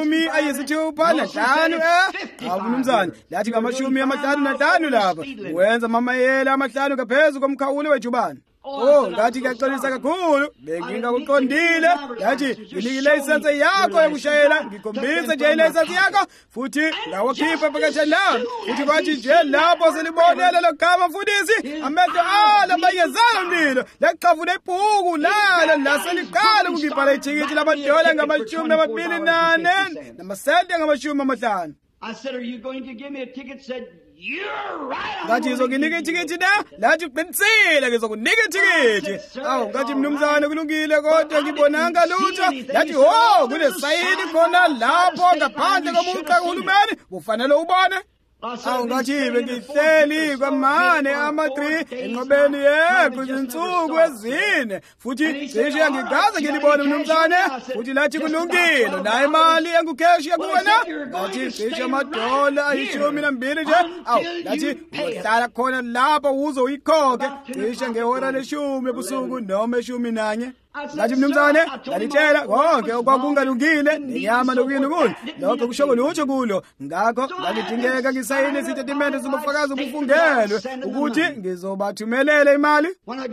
ama-65 mnumzane ngathi ngama-55 lapha wenza amamayela 5 ngaphezu komkhawulo wejubane. Ngathi kuyaxolisa kakhulu bengingakuqondile ngathi nginike ilayisensi yakho yokushayela ngikhombise nje ilayisensi yakho futhi ngawakhipha phakathi nami futhi kwathi nje lapho selibonele lo gama mfundisi amehlo labayezela umlilo laqhavula ibhuku lalo laseliqala ukungibhala ithikithi lamadola ngama-24 namasente ngama-50. I said, are you going to give me a ticket? Said, you're right. Ngathi ngizokunika ithikithi na lathi uqinisile ngizokunika ithikithi. Ngathi mnumzane kulungile kodwa ngibonanga lutho lathi kune sayini khona lapho ngaphandle komugqa kahulumeni kufanele ubone. awungathi bengihleli kwamane ama-3 enqobeni yekho izinsuku ezine futhi cishe angikaze ngilibone mnumzane futhi lathi kulungile naye imali engukheshi yakuwena ngathi cishe $12 nje awu lathi uhlala khona lapho uzoyikhokhe cishe ngehora leshumi ebusuku noma 11 ngathi mnumzane ngalitshela konke okwakungalungile nenyama lokuyini kulo lokho kusho lutho kulo ngakho ngakudingeka ngisayine isitatimende sobufakazi obufungelwe ukuthi ngizobathumelela imali.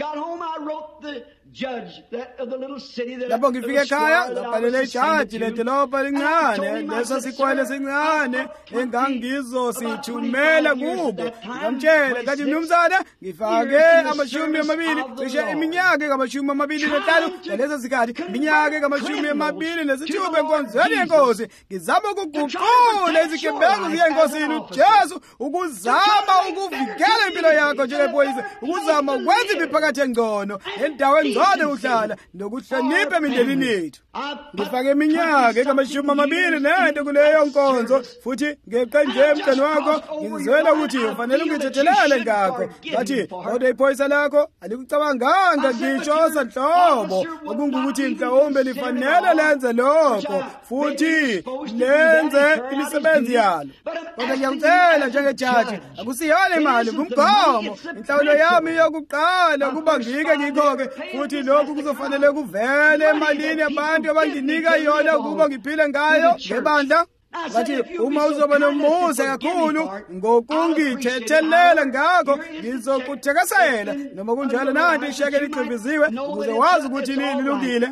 Lapho ngifike ekhaya ngabhalela ijaji ledolobha lincane leso sikwele sincane engangizosithumela kubo ngamtshela ngathi mnumzane ngifake $20 cishe iminyaka engama-25 ngaleso sikhathi iminyaka engama-26 enkonzweni yenkosi ngizama ukuguqula izigebengu ziye enkosini uJesu ukuzama ukuvikela impilo yakho njengephoyisa ukuzama ukwenza imiphakathi engcono endaweni uhlala nokuhlonipha emindenini yethu. Ngifake iminyaka engama-20 kuleyo nkonzo futhi ngeqe nje mntwana wakho ngizwela ukuthi ufanele ungithethelele ngakho ngathi kodwa iphoyisa lakho alikucabanganga ngisho sanhlobo okungukuthi mhlawumbe lifanele lenze lokho futhi lenze imisebenzi yalo kodwa ngiyacela njengejaji akusiyona imali ngumgomo inhlawulo yami yokuqala kuba ngike ngikhokhe futhi lokhu kuzofanele kuvele emalini abantu abanginika yona ukuba ngiphile ngayo ngebandla. Ngathi uma uzoba nomusa kakhulu ngokungithethelela ngakho ngizokuthekasela noma kunjalo nanti ishekeli licimbiziwe ukuze wazi ukuthi lilungile.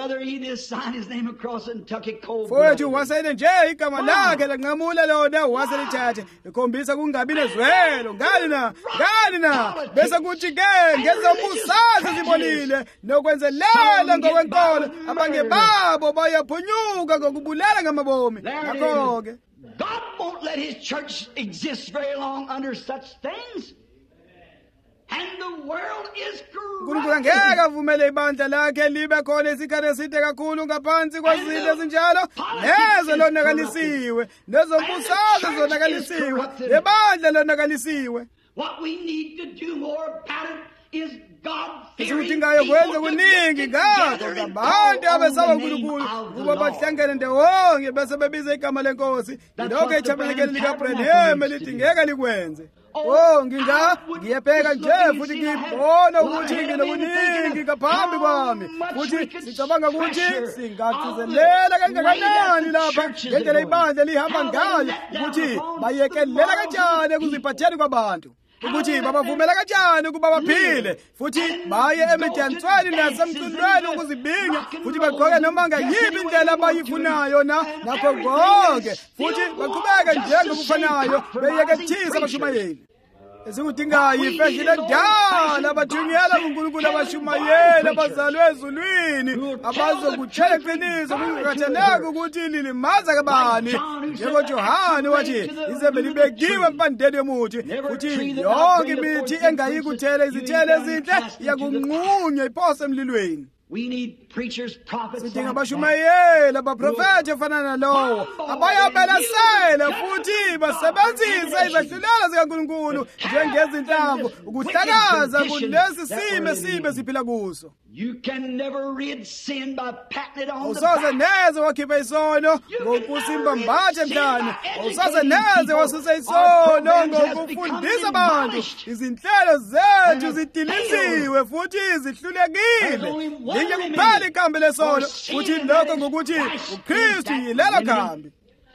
Futhi wasayine nje igama lakhe lanqamula lona waselithathe ikhombisa kungabi nezwelo ngani na bese kuthi ke ngezobusazi zibolile nokwenzelela ngokwenkolo abangebabo bayaphunyuka ngokubulala ngamabomi ngakho-ke God won't let his church exist very long under such things. And the world is uNkulunkulu angeke avumele ibandla lakhe libe khona isikhathi eside kakhulu ngaphansi kwezinto ezinjalo nezo lonakalisiwe nezombusazwe zonakalisiwe nebandla lonakalisiwe. What we need to do more about it is Isidingayo kwenza kuningi ngakho abantu abesaba uNkulunkulu kuba bahlangene ndawonye bese bebiza igama lenkosi lokho ejabulekile likaBrenham elidingeka likwenze. Ngiyabheka nje futhi ngibona ukuthi nginokuningi ngaphambi kwami futhi sicabanga ukuthi singagcizelela kangakanani lapha ngendlela ibandla lihamba ngayo ukuthi bayekelela kanjani ekuziphatheni kwabantu ukuthi babavumela kanjani ukuba baphile futhi baye emidyanisweni nasemculweni ukuzibinga futhi bagqoke noma ngayiphi indlela abayifunayo nakho konke futhi baqhubeke njengokufanayo beyekethisa abashumayeli. Esikudingayo ifeshini endala abathunyelwa kuNkulunkulu abashumayeli abazalwe ezulwini abazokutshela iqiniso kungakhathaleki ukuthi lilimaza kabani njengoJohane wathi ize libekiwe empandeni yomuthi futhi yonke imithi engayikuthela izithelo ezinhle iyakunqunywa iphose emlilweni. We need preachers, prophets, sidinga abashumayeli abaprofethi efana nalowo abayabelasela futhi basebenzisa izahlulelo zikaNkulunkulu njengezinhlamvu ukuhlakaza kulesi sime sibe siphila kuso. You can never rid sin by patting it on the usoze neze wakhipha isono ngokusimba mbathe emhlane usoze neze wasusa isono ngokufundisa abantu izinhlelo zethu zidilisiwe futhi zihlulekile linye kuphela ikhambi lesono futhi lokho ngokuthi uKristu yilelo khambi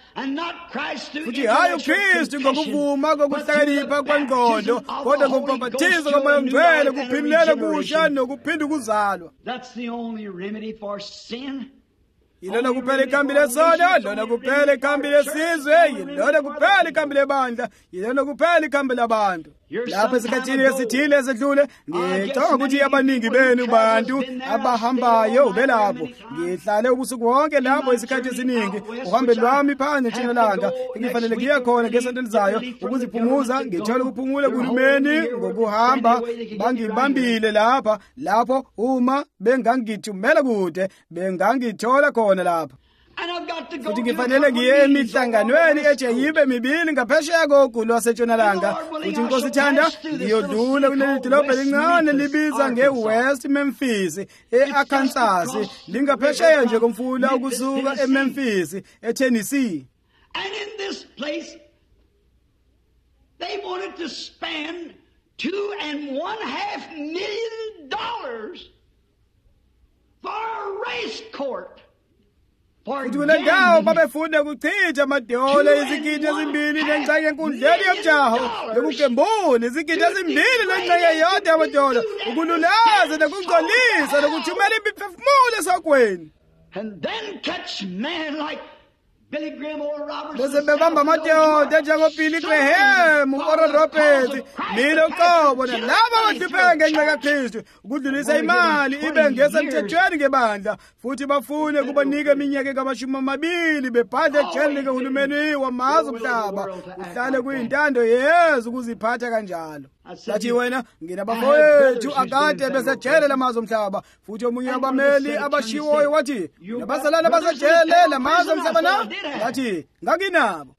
futhi hayi uKristu ngokuvuma kokuhlakanipha kwengqondo kodwa ngokubhaphathiza komoya omngcwele kuphindela kusha nokuphinda ukuzalwa. That's the only remedy for sin. Yilona kuphela ikhambi lesono, lona kuphela ikhambi lesizwe, yilona kuphela ikhambi lebandla, yilona kuphela ikhambi labantu. Lapho esikhathini esithile esedlule ngicabanga ukuthi abaningi benu bantu abahambayo ubelapho ngihlale ubusuku wonke lapho isikhathi esiningi uhambe lwami phansi entshonalanga engifanele ngiye khona ngesonto elizayo ukuziphumuza ngithola ukuphumula kuhulumeni ngokuhamba bangibambile lapho uma bengangithumela kude bengangithola khona lapha. futhi ngifanele ngiye emihlanganweni ejeyibe emibili ngaphesheya koGulu waseNtshonalanga. Futhi inkosi ithanda ngiyodlula kuleli dolobha elincane libizwa ngeWest Memphis eArkansas, lingaphesheya nje komfula ukusuka eMemphis eTennessee. And in this place they wanted to spend $2.5 million for a race court. Futhi kule ndawo babefuna ukuchitha amadola izigidi ezimbili nengxenye enkundleni yomjaho yokugembula izigidi ezimbili nengxenye yodwa amadola ukululaza nokungcolisa nokuthumela imiphefumulo esogweni. And then catch men like Billy Graham, Oral Roberts, bese bebamba amadoda njengoBilly Graham, Oral Roberts, Milo Qobo nalabo abahlupheka ngenxa kaKristu ukudlulisa imali ibe ngesemthethweni ngebandla, futhi bafune kubanika iminyaka engama-20 bebhadla ejele likahulumeni wamazwe omhlaba uhlale kuyintando yezu ukuziphatha kanjalo. Sathi wena nginabafowethu akade besejele lamazwe omhlaba, futhi omunye wabameli abashiwoyo wathi nabazalwane basejele lamazwe omhlaba na? Wathi ngakinabo.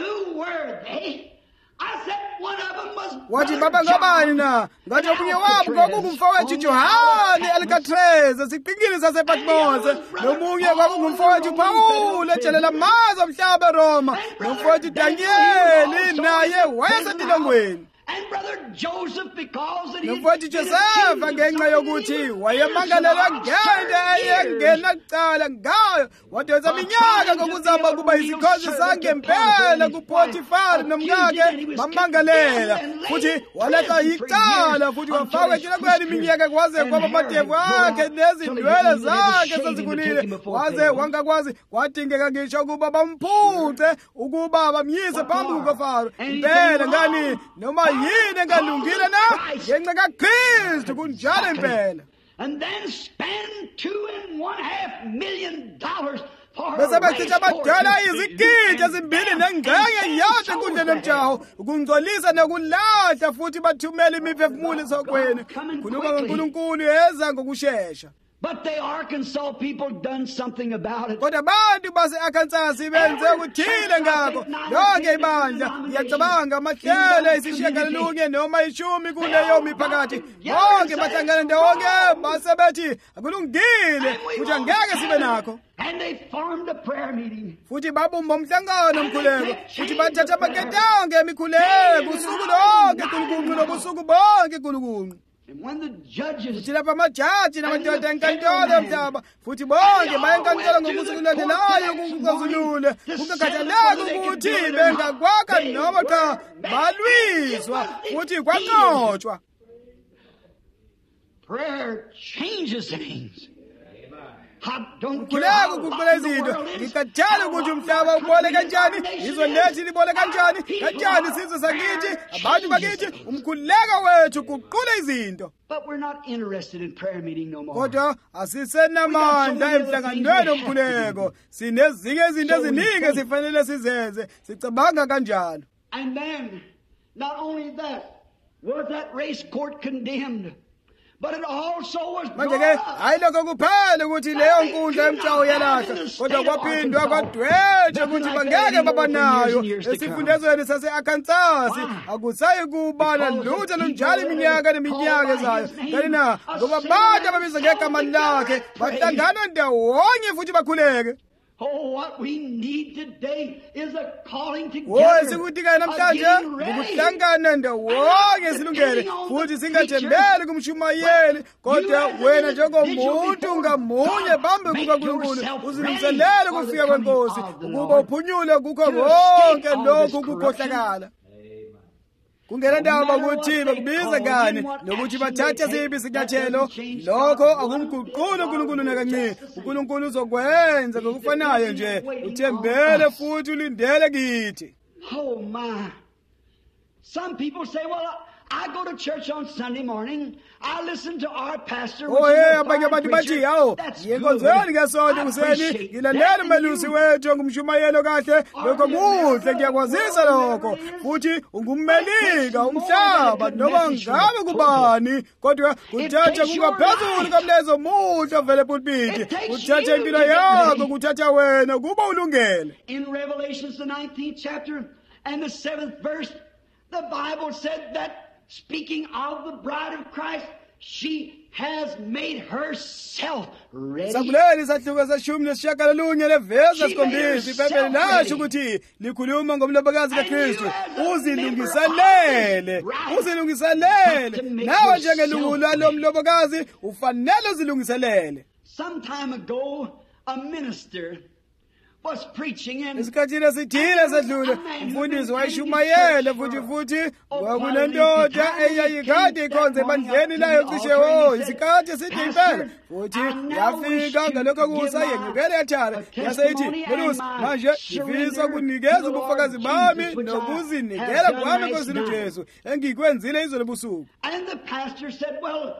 Wathi baba ngabani na? Ngathi omunye wabo kwakungumfowethu Johani Alcatraz esiqingini sasePatmos, nomunye kwakungumfowethu Paul ejele lamazwe omhlaba eRoma, nomfowethu Danieli naye wayesetilongweni. And Brother Joseph, because that nomfowethu Joseph ngenxa yokuthi wayemangalela ngento eyengena kuqala ngayo, wadonsa iminyaka ngokuzama ukuba isikhozi sangempela kuPotifari nomkakhe bamangalela, futhi waletha icala, futhi wafaka etshelekweni iminyaka kwaze kwaba amadevu akhe nezindwele zakhe sezikhulile, waze wangakwazi kwadingeka ngisho ukuba bamphuce ukuba bamyise phambi kukaFaro. Impela ngani noma yini engalungile na ngenxa kaKristu kunjalo impela. And then spend $2.5 million for bese bechitha amadola izigidi ezimbili nengxenye yonke enkundleni yomjaho ukungcolisa nokulahla, futhi bathumela imiphefumulo esogweni. Khuluma ngoNkulunkulu eza ngokushesha. But the Arkansas people done something about it. Kodwa abantu base-Arkansas benze ukuthile ngakho. Lonke ibandla ngiyacabanga amahlelo isishiyagalolunye noma 10 kuleyo miphakathi bonke bahlangana ndawonye base bethi akulungile futhi angeke sibe nakho. And they formed a prayer meeting. Futhi babumba umhlangano omkhuleko, futhi bathatha amaketange emikhuleko usuku lonke kulukunqu nobusuku bonke kulukunqu. And when the judges futhi lapha amajaji namadoda enkantolo yomhlaba futhi bonke baye enkantolo ngobusuku lulandelayo kungazulule kungakhathaleki ukuthi bengakwakha noma cha balwiswa futhi kwanqotshwa. Prayer changes things. Kuleko kuqala izinto ngikathala ukuthi umhlaba ubole kanjani, izwe lethu libole kanjani sizwe sakithi abantu bakithi umkhuleko wethu kuqula izinto. But we're not interested in prayer meeting no more. Kodwa asisenamandla emhlanganweni omkhuleko, sinezinye izinto eziningi sifanele sizenze sicabanga kanjalo. And then not only that was that race court condemned, but it also was manje ke hayi lokho kuphela ukuthi leyo nkundla yomjaho yalahla, kodwa kwaphindwa kwadwetshwa ukuthi bangeke babanayo esifundezweni sase-Arkansas. Akusayi kuba nalutho lunjalo iminyaka neminyaka ezayo kanti na ngoba abantu ababiza ngegama lakhe bahlangana ndawonye futhi bakhuleke. Oh, what we need today is a calling together. Sikudinga namhlanje ukuhlangana ndawonye silungele futhi singathembeli kumshumayeli, kodwa wena njengomuntu ngamunye phambi kukaNkulunkulu uzilungiselele ukufika kwenkosi ukuba uphunyule kukho konke lokhu kukhohlakala. Kungena ndaba ukuthi bakubize ngani nokuthi bathathe siphi isinyathelo, lokho akumguquli uNkulunkulu nakancane. uNkulunkulu uzokwenza ngokufanayo nje, uthembele futhi ulindele kithi. Oh my. Some people say, well, I go to church on Sunday morning. I listen to our pastor. Abanye abantu bathi yawo ngiyenkonzweni ngesonto kuseni ngilalela umelusi wethu ngumshumayelo kahle lokho kuhle ngiyakwazisa lokho futhi ungummelika umhlaba noma ngabe kubani kodwa kuthatha kungaphezulu komlezo muhle vele pulpiti kuthatha impilo yakho kuthatha wena kuba ulungele. In Revelations the 19th chapter and the 7th verse, the Bible said that, speaking of the bride of Christ, she has made herself ready. Sabuleli sahluko seshumi nesishagalolunye leveza sikhombisa iBhayibheli lasho ukuthi likhuluma ngomlobokazi kaKristu uzilungiselele nawe njengelungu lomlobokazi ufanele uzilungiselele. Some time ago a minister was preaching in isikhathini esithile sedlule umfundisi wayishumayele futhi kwakunendoda eyayikade ikhonze ebandleni layo cishe isikhathi eside impela futhi yafika ngalokho kusa yenyukele yathara yaseyithi Melusi manje ngifisa ukunikeza ubufakazi bami nokuzinikela kwami eNkosini uJesu engikwenzile izolo busuku. And the pastor said, well,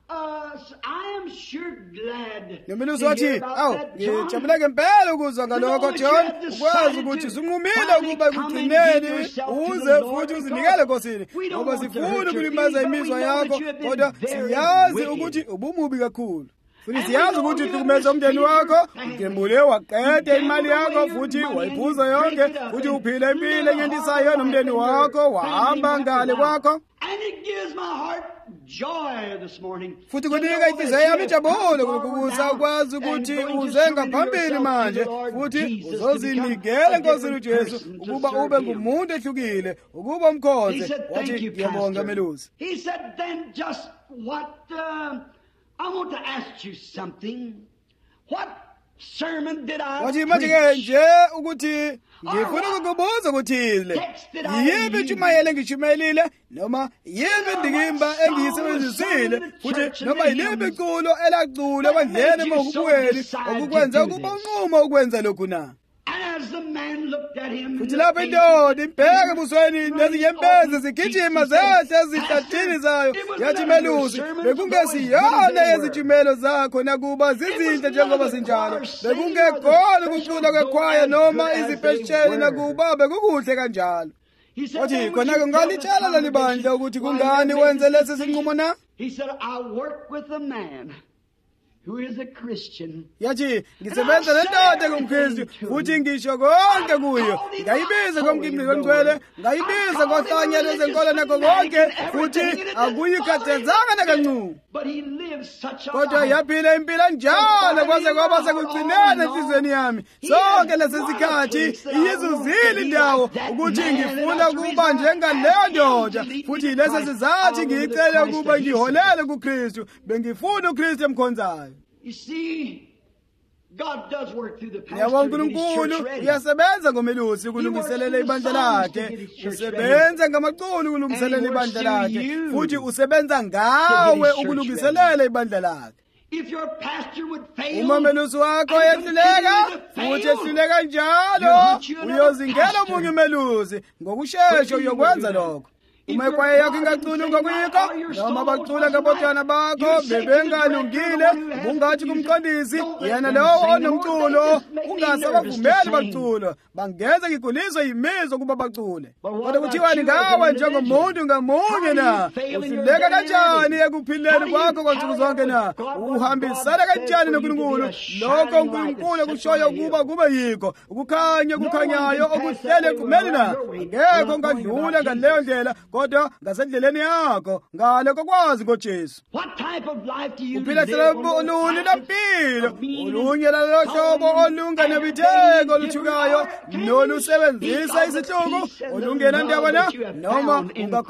I am sure glad. Nomelusi wathi ngijabule ngempela ukuzwa ngalokho John ukwazi ukuthi sunqumile ukuba kugcineni uze futhi uzinikele eNkosini ngoba sifuna ukulimaza imizwa yakho kodwa siyazi ukuthi ubumubi kakhulu. Futhi siyazi ukuthi uhlukumeza umndeni wakho ugembule waqeda imali yakho futhi wayiphuza yonke futhi uphila impilo enyendisayo nomndeni wakho wahamba ngale kwakho. And it gives my heart joy this morning. Futhi kunika inhliziyo yami injabulo ukukusa ukwazi ukuthi uze ngaphambili manje futhi uzozinikela eNkosini uJesu ukuba ube ngumuntu ehlukile ukuba umkhonze. Wathi ngiyabonga Melusi. He said then just what I want to ask you something. What sermon did I wathi manje nje ukuthi ngifuna ukukubuza ukuthile yipi intshumayelo engitshumayelile noma yipi indikimba engiyisebenzisile futhi noma yiliphi iculo elacula ebandleni emahubweni okukwenza ukuba unqume ukwenza lokhu na. As the man looked at him, futhi lapho indoda ibheka ebusweni nezinyembezi zigijima zehle ezihlathini zayo yathi Melusi bekungesiyona yezitshumelo zakho nakuba zizinhle njengoba sinjalo bekungekhona ukucula kwekhwaya noma izipesheli nakuba bekukuhle kanjalo. Wathi khona-ke ngalitshela leli bandla ukuthi kungani wenze lesi sinqumo na. He said, I work with a man who is a Christian. Yathi ngisebenza nendoda ngumKristu futhi ngisho konke kuyo ngayibiza komkimbi wemgcwele ngayibiza ngohlanya lwezenkolo nakho konke futhi akuyikhathazanga nakancane. But he lives such a kodwa yaphila impilo njalo kwaze kwaba sekugcineni enhlizweni yami sonke lesesikhathi iyizuzile indawo ukuthi ngifuna ukuba njengaleyo ndoda futhi lesi sizathi ngicela ukuba ngiholele kuKristu bengifuna uKristu emkhonzayo. You see, God does work through the pastor. Yabonga uNkulunkulu uyasebenza ngomelusi ukulungiselela ibandla lakhe usebenza ngamaculo ukulungiselela ibandla lakhe futhi usebenza ngawe ukulungiselela ibandla lakhe. If your pastor would fail, uma melusi wakho yehluleka futhi ehluleka njalo uyozingela omunye umelusi ngokusheshsha uyokwenza lokho. Uma ikwaye yakho ingaculi ngokuyikho noma bacula ngabotwana bakho bebengalungile bungathi kumqondisi yena lowo onomculo ungasabavumeli bacula bangenza ngiguliswe yimizwa kuba bacule. Kodwa kuthiwani ngawe njengomuntu ngamunye na uhluleka kanjani ekuphileni kwakho kwansuku zonke na uhambisana kanjani noNkulunkulu lokho uNkulunkulu kushoyo ukuba kube yikho ukukhanya kukhanyayo okuhlele kumele na ngeke ungadlula ngaleyo ndlela kodwa ngasendleleni yakho ngale kokwazi ngoJesu. What type of life do you live? Ulunye lempilo ulunye lalohlobo olunganebitheko oluthukayo nolusebenzisa isihluku olungena ndabona noma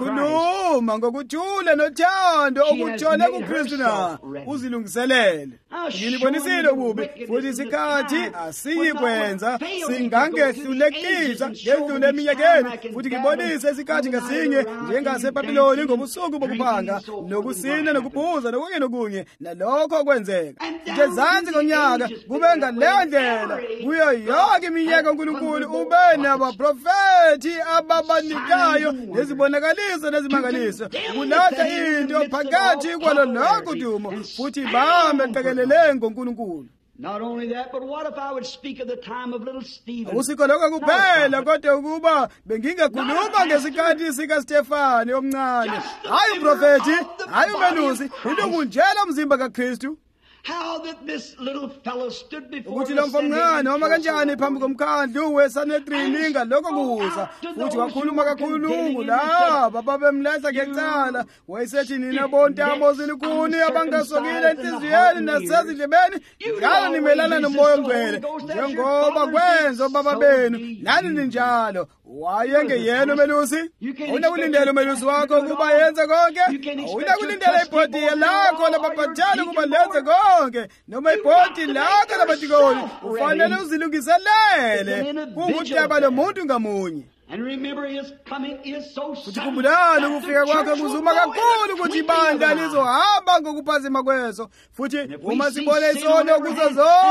ungakhuluma ngokuthula nothando okuthole kuKristu na uzilungiselele. nginibonisile ububi futhi isikhathi asiyikwenza singangehlulekisa ngendlule eminyakeni futhi ngibonise isikhathi ngasinye njengaseBhabhiloni ngobusuku bokuphanga nokusina nokubhuza nokunye nokunye nalokho kwenzeka ngezansi konyaka kube ngaleyo ndlela kuyo yonke iminyaka uNkulunkulu ube nabaprofethi ababanikayo nezibonakaliso nezimangaliso kulahla into phakathi kwalo lokho dumo futhi bambe bekelele ngoNkulunkulu. Not only that, but what if I would speak of the time of little Stephen? Usikoloko kuphela kodwa ukuba bengingakhuluma ngesikhathi sikaStefane omncane, hayi uprofethi, hayi umelusi, untungunjela umzimba kaKristu. How that this little fellow stood before ukuthi lo mfomncane noma kanjani phambi komkhandlu weSanhedrini ngalokho kuza futhi wakhuluma kakhulu laba babemlahla ngecala wayesethi nina bonke abozilukuni abangasokile enhliziyweni nasezindlebeni njalo nimelana nomoya ongcwele njengoba kwenza baba benu nani ninjalo. Wayengeyena umelusi, unakulindela umelusi wakho ukuba yenze konke, unakulindela ibhodi lakho labaphathana ukuba lenze konke, noma ibhodi lakho labatikoni ufanele uzilungiselele kungutaba lomuntu ngamunye. And remember, his coming is so sudden. Kumbulani ukufika kwakhe kuzuma kakhulu ukuthi ibandla lizohamba ngokuphazima kweso. Futhi uma sibone isono kuzo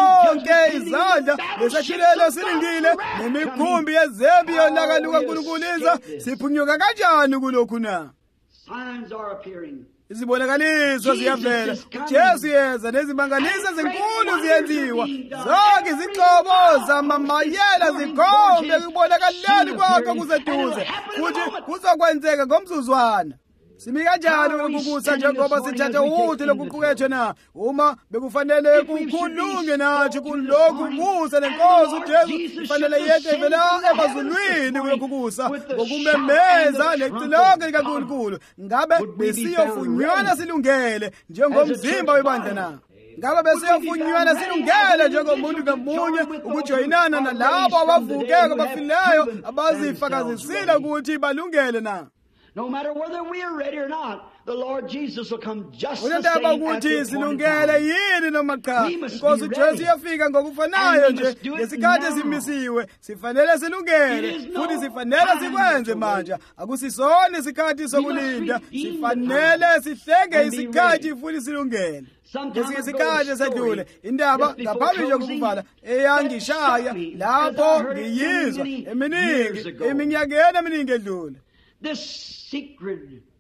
zonke izandla lesashilelo silingile nemikhumbi yezempi yonaka lukaNkulunkulu siphunyuka kanjani kulokhu na? Signs are appearing. Izibonakaliso ziyavela. Jesu yeza nezimangaliso ezinkulu ziyenziwa. Zonke izixhobo zamamayela zikhombe kubonakaleni kwakho kuseduze. Futhi kuzokwenzeka ngomzuzwana. Simi kanjani ukukusa njengoba sithatha uthi lokuqukethwe na uma bekufanele kukhulunge nathi kulokhu kusa lenkosi uJesu ifanele yethu evela ebazulwini kulokukusa ngokumemeza lecilonke likaNkulunkulu ngabe besiyofunywana silungele njengomzimba webandla na ngabe besiyofunywana silungele njengomuntu ngamunye ukujoyinana nalabo abavuke abafileyo abazifakazisile ukuthi balungele na. No matter whether we are ready or not, the Lord Jesus will come just the same at the silungele yini noma cha. Inkosi Jesu yafika ngokufanayo nje ngesikhathi esimisiwe. Sifanele silungele futhi sifanele sikwenze manje. Akusisona isikhathi sokulinda. Sifanele sihlenge isikhathi futhi silungele. Ngesikhathi esedlule indaba ngaphambi nje kokuvala eyangishaya lapho ngiyizwa eminingi eminyakeni eminingi edlule. This secret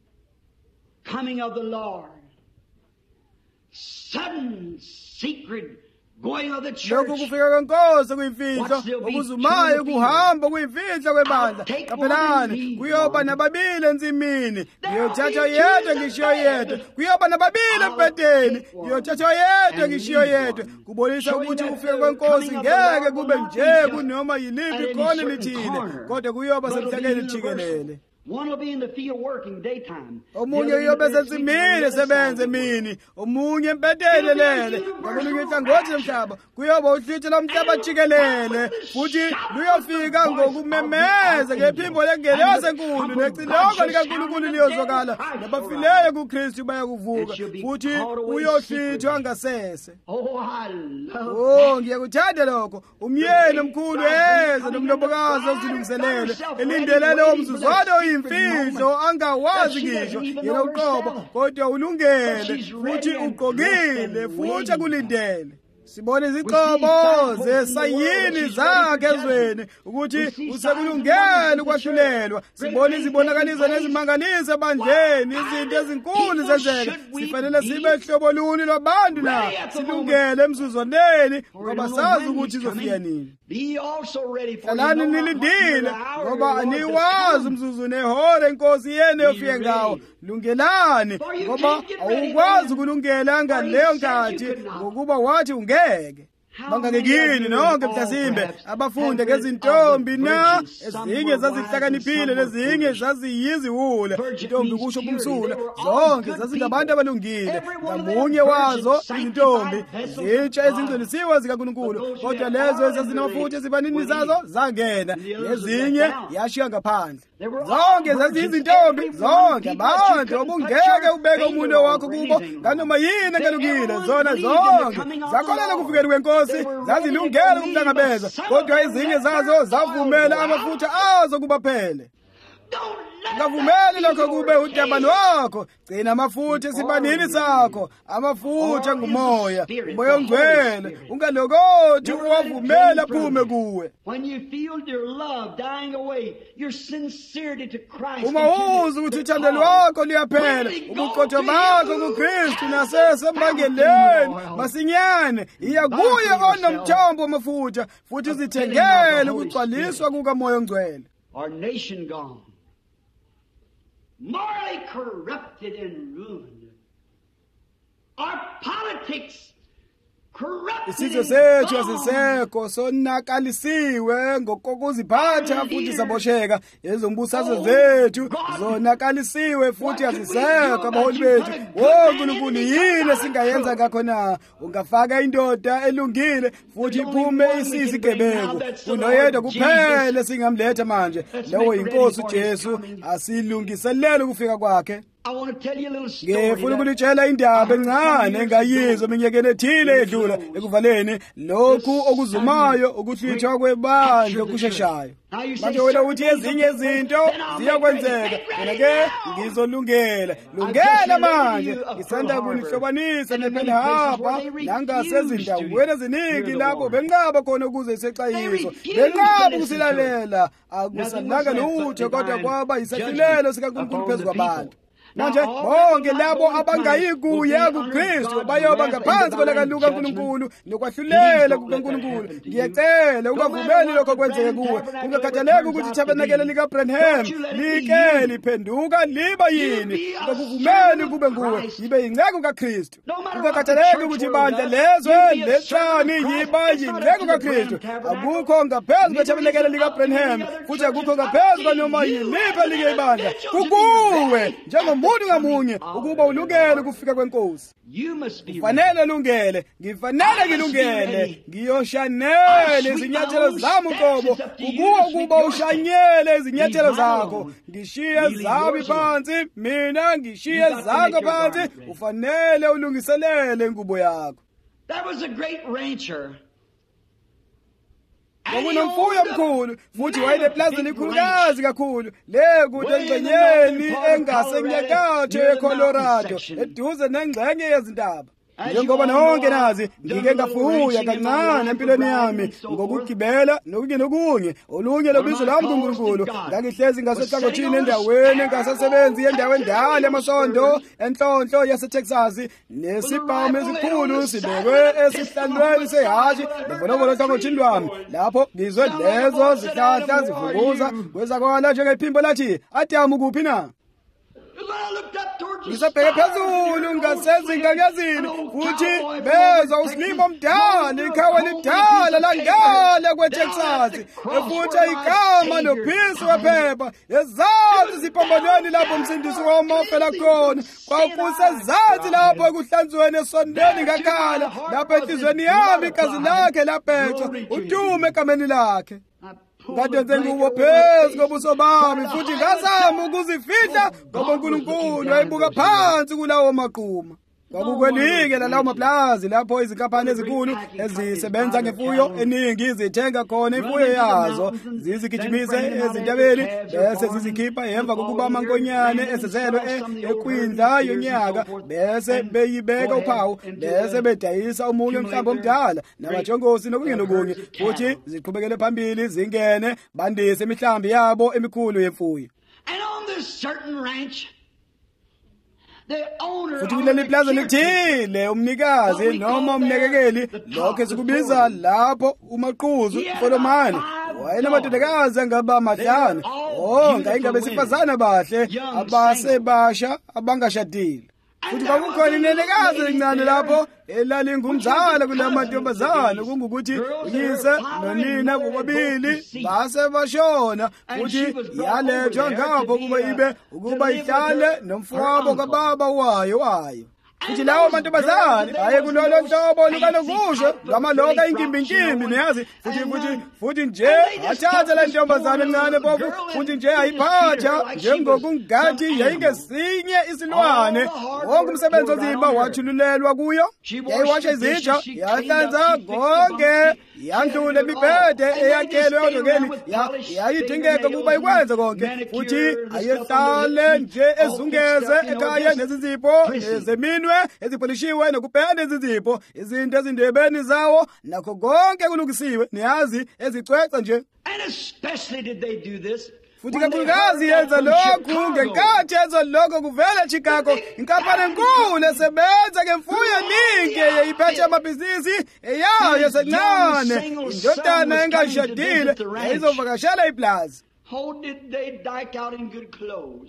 coming of the Lord, sudden secret going of the church. Lokhu kufika kwenkosi kuyimfihlo okuzumayo kuhamba kuyimfihlo kwebandla. Kapelani kuyoba nababili ensimini ngiyothatha yedwa ngishiyo yedwa kuyoba nababili empedeni ngiyothatha yedwa ngishiyo yedwa kubonisa ukuthi ukufika kwenkosi ngeke kube nje kunoma yiliphi khona lithile kodwa kuyoba semhlakeni jikelele. One will be in the field working daytime. Omunye uyobe sesimile sebenze emini, omunye empedeni lele, ngakulunye inhlangothi yomhlaba. Kuyoba uhlithe lomhlaba jikelele, futhi luyofika ngokumemeza ngephimbo lengelosi enkulu necilongo likaNkulunkulu liyozwakala. Nabafileyo kuKristu bayakuvuka, futhi uyohlithwa ngasese. Oh, ngiyakuthanda lokho. Umyeni omkhulu eza nomlobokazi ozilungiselele, elindelele umzuzwana imfihlo angawazi ngisho yena uqobo kodwa ulungele futhi uqokile futhi akulindele. Sibone izixhobo zesayini zakhe ezweni ukuthi usekulungele ukwahlulelwa. Sibone izibonakaliso nezimangaliso ebandleni izinto ezinkulu zenzeka. Sifanele sibe hlobo luni lwabantu na silungele emzuzwaneni ngoba sazi ukuthi izofika nini. Be also ready for Alani nilindile ngoba aniwazi umzuzu nehora inkosi yene yofike ngawo. Lungelani ngoba awukwazi ukulungela ngaleyo nkathi ngokuba wathi ungeke. bangakekini nonke mhlasimbe abafunde ngezintombi na ezinye zazihlakaniphile lezinye zaziyiziwula intombi kusho kumsula zonke zazingabantu abalungile ngamunye wazo izintombi zitsha ezingcwelisiwe zikaNkulunkulu kodwa lezo ezazinamafutha ezibanini zazo zangena ezinye yashiya ngaphandle zonke zaziyizintombi zonke abantu obungeke ubeke umuntu wakho kubo nganoma yini engalungile zona zonke zakholela kufikeni kwenkosi zazilungele ukuhlangabeza kodwa ezinye zazo zavumela amafutha azo kuba phele ungavumeli lokho kube udabano wakho gcina amafutha esibanini sakho amafutha ngumoya umoya ongcwele ungalokothi uwavumela aphume kuwe uma uza ukuthi uthando lwakho liyaphela ubuqotho bakho kuKristu nasesembangeleni masinyane iya kuye onomthombo wamafutha futhi zithengele ukugcwaliswa kukamoya ongcwele. Our nation gone, morally corrupted and ruined. Our politics corrupted. Isizwe sethu asisekho sonakalisiwe ngokokuziphatha futhi sabosheka. Ezombusazwe zethu zonakalisiwe futhi asisekho abaholi bethu. Nkulunkulu yini singayenza ngakho na? Ungafaka indoda elungile futhi iphume isigebengu. Kunoyedwa kuphela singamletha manje. Lowo inkosi uJesu asilungiselele ukufika kwakhe. Ngifuna ukulitshela indaba encane engayizwa eminyakeni ethile edlula ekuvaleni lokhu okuzumayo ukuhlithwa kwebandla okusheshayo. Manje wena uthi ezinye izinto ziyakwenzeka wena-ke ngizolungela lungela manje ngisanda kunihlobanisa nephelahapha nangasezindaweni eziningi lapho benqaba khona ukuze isexayiso benqaba ukusilalela akusalanga lutho kodwa kwaba yisahlulelo sikaNkulunkulu phezu kwabantu. Manje bonke labo abangayikuye kuKristu bayoba ngaphansi kwelaka likaNkulunkulu nokwahlulela kukaNkulunkulu. Ngiyacela ungavumeli lokho kwenzeke kuwe. Ungakhathaleki ukuthi ithabenakele likaBranham like liphenduka liba yini. Ungakuvumeli kube nguwe yibe yinceku kaKristu. Ungakhathaleki ukuthi ibandla lezwe lethani yiba yinceku kaKristu. Akukho ngaphezu kwethabenakele likaBranham futhi akukho ngaphezu kwanoma yiliphi like ibandla. Kukuwe njengomuntu ngamunye ukuba ulungele ukufika kwenkosi. Kufanele ulungele, ngifanele ngilungele, ngiyoshanela izinyathelo zami uqobo, ukuba ushanyele izinyathelo zakho. Ngishiye zami phansi, mina ngishiye zakho phansi, ufanele ulungiselele ingubo yakho. That was a great rancher. Kwakunomfuyo omkhulu futhi wayeleplaza elikhulukazi kakhulu lekude engxenyeni engasenyakatho eColorado eduze nengxenye yezintaba. Njengoba nonke nazi ngike ngafuya kancane empilweni yami ngokugibela nokunye nokunye olunye lobizo lami kuNkulunkulu ngangihlezi ngasehlangothini endaweni engasasebenzi endaweni endala emasondo enhlonhlo yaseTexas nesibhamu esikhulu sibekwe esihlalweni sehashi nevolovolo ehlangothini lwami lapho ngizwe lezo zihlahla zivukuza kwezakwana njengephimbo lathi Adamu kuphi na? Ngisabheke phezulu ngasezinkanyazini futhi bezwa usilimo omdala ikhawa lidala langale kweTexas futhi igama nophisi wephepha ezansi siphambanweni lapho umsindisi wamafela khona kwakusezansi lapho ekuhlanzweni esondeni ngakhala lapho enhlizweni yami igazi lakhe laphetha udume egameni lakhe. Ngadenze ngubo phezu kobuso bami futhi ngazama ukuzifihla ngoba uNkulunkulu wayebuka phansi kulawo maqhuma. Kwakukwelike lalawo maplazi lapho izinkampani ezinkulu ezisebenza ngemfuyo eningi zithenga khona imfuyo yazo zizigijimise ezintabeni bese zizikhipha emva kokuba amankonyane esezelwe ekwindla yonyaka bese beyibeka uphawu bese bedayisa umunye umhlambi omdala namajongosi nokunye nokunye futhi ziqhubekele phambili zingene bandise imihlambi yabo emikhulu yemfuyo. And on this certain ranch futhi kuleli plaza lithile umnikazi noma umnakekeli lokho esikubiza lapho uMaquzu uSolomani wayenamadodakazi angaba mahlanu ngayingabe besifazana bahle abasebasha abangashadile. futhi kwakukhona inenekazi encane lapho elalingumzala kula mantombazane kungukuthi uyise nonina bobabili base bashona futhi yalethwa ngapho ukuba ihlale nomfowabo kababa wayo futhi lawo mantombazane ayekulolo hlobo lukanokusho lwamaloka inkimbinkimbi niyazi futhi nje athatha le ntombazane encane bovu futhi nje ayiphatha njengokungathi yayingesinye isilwane wonke umsebenzi onzima wathululelwa kuyo yayiwasha izitsha yahlanza konke yandlula imibhede eyakhelwe odokeni yayidingeka ukuba ikwenze konke futhi ayehlale nje ezungeze ekhaya nezizipho zeminwe ezipolishiwe nokupenda izizipho izinto ezindebeni zawo nakho konke kulungisiwe niyazi ezicweca nje. And especially did they do this futhi kakhulukazi yenza lokhu ngenkathi yenza lokho kuvela Chicago inkampani enkulu esebenza ngemfuyo ningi eyiphethe amabhizinisi eyayo yasencane indodana engashadile yayizovakashela iplaza. How did they dike out in good clothes?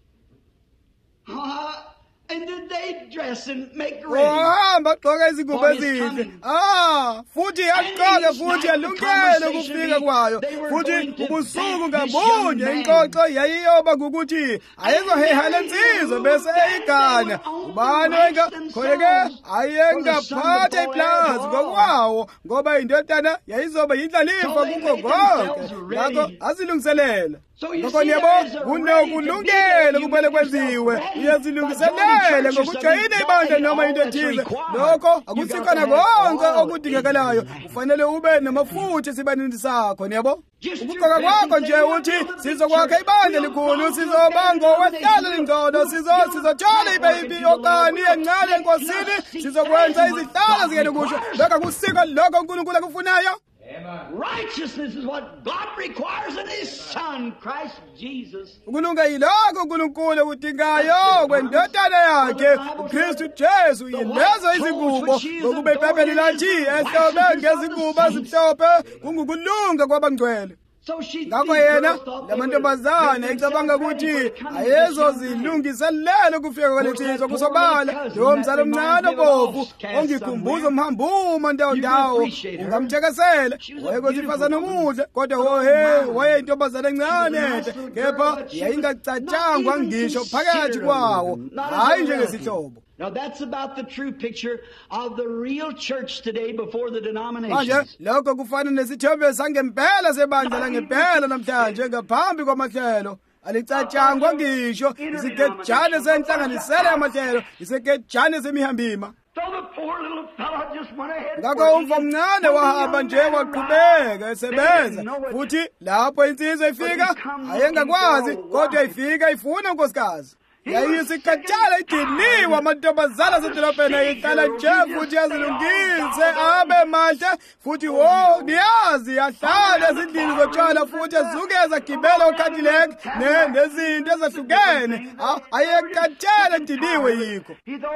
And did they dress and make ready? Hamba gqoka izingubo ezinhle. Futhi yaqoka futhi yalungele ukufika kwayo. Futhi ubusuku ngabunye inqoqo yayiyoba ukuthi ayizoheha lensizwe bese eyigana. Ubani wenga khoneke ayengaphatha iplaza ngokwawo ngoba indodana yayizoba yindlalifa kukho konke. Ngakho azilungiselela. Ngakho yebo kunokulungela kumele kwenziwe uyazilungiselela ngokujoyina ibandla noma into ethize lokho akusikhona konke okudingekalayo kufanele ube namafutha esibanini sakho yebo ukugqoka kwakho nje uthi sizokwakha ibandla likhulu sizoba ngowehlalo lingcono sizothola ibaby okani encane enkosini sizokwenza izihlalo zikene kusho lokho kusiko lokho uNkulunkulu akufunayo. Righteousness is what God requires in His Son, Christ Jesus. Ukulunga yilokho uNkulunkulu kudingayo kwendodana yakhe uKristu Jesu yilezo izingubo ngokuba iBhayibheli lathi ehlobe ngezingubo ezimhlophe kungukulunga kwabangcwele. Ngakho yena lamantombazane ecabanga ukuthi ayezozilungiselela ukufika kwalethizwe kusobala lo mzalo omncane obovu ongikhumbuza umhambumo ndawo ungamthekesela wayekosifazane omuhle kodwa wayeyintombazane encane kepha yayingacatshangwa ngisho phakathi kwawo hayi njengesihlobo. Now that's about the true picture of the real church today before the denominations. Manje lokho kufana nesithombe sangempela sebandla langempela namhlanje ngaphambi kwamahlelo alicatshangwa ngisho isigejane senhlanganisela yamahlelo isigejane semihambima. Ngakho umfo mncane wahamba nje waqhubeka esebenza futhi lapho insizwa ifika ayengakwazi kodwa ifika ifuna unkosikazi. Yayisikhathala idiniwe amantombazane asedolobheni ayihlala nje futhi yazilungise abe mahle futhi niyazi yahlala ezindlini zotshwala futhi ezukeza gibela uCadillac nezinto ezahlukene ayekhathala idiniwe yikho.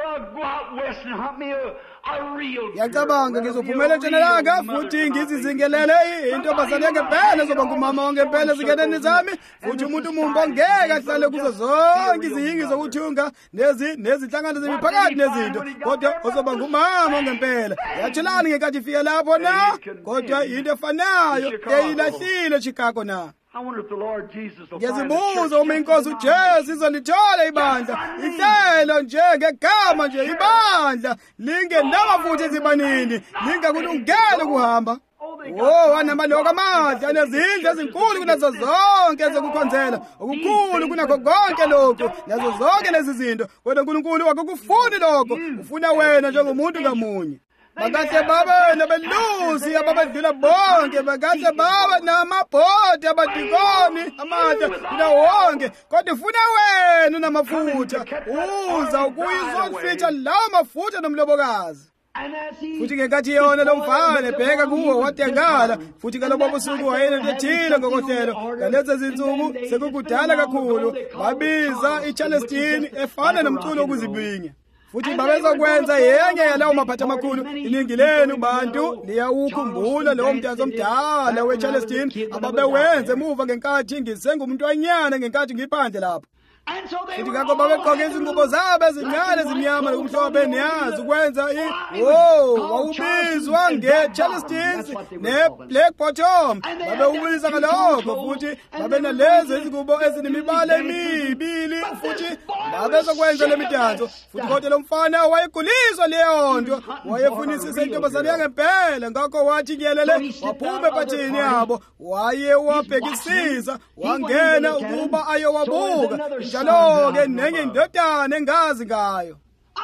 Yacabanga ngizophumela entshonalanga futhi ngizizingelele intombazane ngempela zoba ngumama wangempela ezingeneni zami futhi umuntu mumbi ongeke ahlale kuzo zonke izihingi zokuthunga nezinhlangano zemiphakathi nezinto kodwa uzoba ngumama wangempela. Yatshelani ngenkathi ifika lapho na kodwa into efanayo eyilahlile Chicago na. Ngiyazibuza uma inkosi uJesu izolithola ibandla ihlelo nje ngegama nje ibandla lingenamafutha ezibanini lingakulungela ukuhamba. Anamaloka amahle anezindlu ezinkulu kunazo zonke ezokukhonzela okukhulu kunakho konke lokhu nazo zonke lezi zinto kodwa uNkulunkulu wakukufuni lokho ufuna wena njengomuntu ngamunye. Bakahle baba nabelusi ababadlula bonke bakahle baba namabhodi abadikoni amahle kuna wonke kodwa ufuna wena unamafutha uza ukuyizofitha lawo mafutha nomlobokazi. Futhi ngenkathi yona lo mfana bheka kuwo watengala futhi kalobo busuku wayelethile ngokohlelo ngalezi zinsuku sekukudala kakhulu babiza iCharleston efana nomculo okuzibinga futhi babezokwenza yenye yalawo maphata amakhulu. Iningi lenu bantu liyawukhumbula lowo mdanso omdala weCharleston ababewenze emuva ngenkathi ngisengumntwanyana ngenkathi ngiphandle lapho. Futhi ngakho babegqoke izingubo zabo ezincane ezimnyama nokumhlophe niyazi ukwenza wawubizwa ngeCharleston ne-Black Bottom. Babewubiza ngalokho futhi babenalezo izingubo ezinemibala emibili futhi babezokwenza le midanso. Futhi kodwa lo mfana wayeguliswa leyo nto, wayefunisisa intombazane yangempela. Ngakho wathi kuyelele waphuma ephathini yabo, wayewabhekisisa wangena ukuba ayowabuka. Njalo-ke nenye indodana engazi ngayo.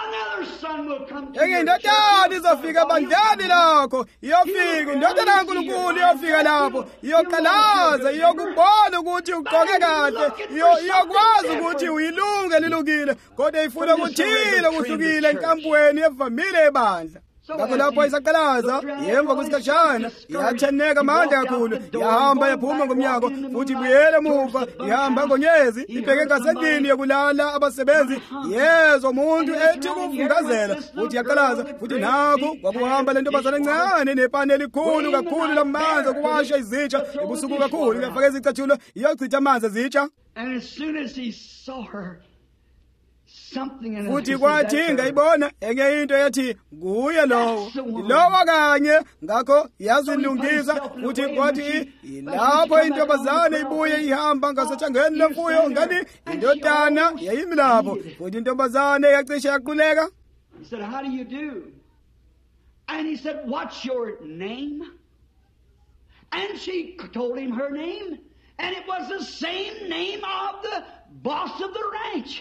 Enye indodana izofika bandleni lakho, iyofika indodana kaNkulunkulu iyofika lapho, iyoqalaza, iyokubona ukuthi ugqoke kahle, iyokwazi ukuthi uyilunge lilungile, kodwa ifuna ukuthile kuhlukile enkampweni evamile ebandla. Ngakho lapho isaqalaza yemva kwesikhatshana yatheneka amandla kakhulu, yahamba yaphuma ngomnyango futhi ibuyele emuva, ihamba ngonyezi ibheke ngasendlini yokulala abasebenzi. Yezwa umuntu ethi kuvungazela futhi yaqalaza futhi nakho kwakuhamba le ntombazane encane nepane elikhulu kakhulu lamanzi okuwasha izitsha ebusuku kakhulu, yafaka izicathulo iyochitha amanzi ezitsha. Futhi kwathi ngayibona enye into yathi nguye lowo kanye. Ngakho yazilungisa futhi kwathi lapho intombazane ibuye ihamba ngasothangeni lemfuyo, ngani indodana yayimi lapho futhi intombazane yacishe yaquleka. He said, "How do you do?" And he said, "What's your name?" And she told him her name, and it was the same name of the boss of the ranch.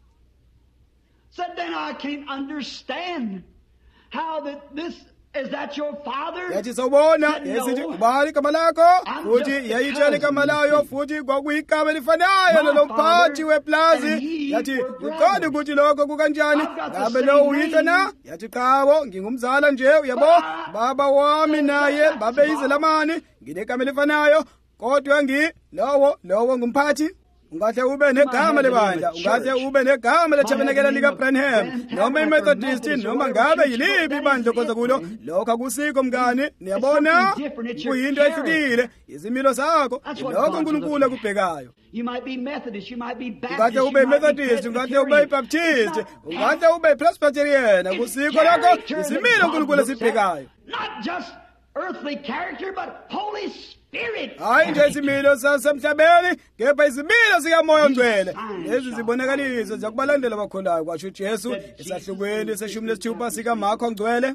Said, "Then I can't understand how is that your father?" Yathi sobona yesithi ubali igama lakho futhi yayitshela igama layo futhi kwakuyigama elifanayo nalo mphathi weplazi. Yathi uqonda ukuthi lokho kukanjani, ngabe lo uyihlo na? Yathi qabo ngingumzala nje, uyabo baba wami naye babeyizelamani, nginegama elifanayo kodwa lowo ngumphathi. Ungahle ube negama lebandla, ungahle ube negama leTabernacle likaBranham noma iMethodist noma ngabe yiliphi ibandla okonza kulo, lokho akusiko mngani. Niyabona kuyinto ehlukile izimilo zakho, lokho uNkulunkulu akubhekayo. You might be Methodist, you might be Baptist, ungahle ube Methodist, ungahle ube Baptist, ungahle ube Presbyterian, akusiko lokho izimilo uNkulunkulu esibhekayo. Not just earthly character but Holy Spirit. Hayi nje izimilo zasemhlabeni, kepha izimilo zikaMoya oNgcwele. Lezi zibonakaliso zakubalandela abakhondayo kwasho uJesu esahlukweni seshumi lesithupha sikaMarko oNgcwele.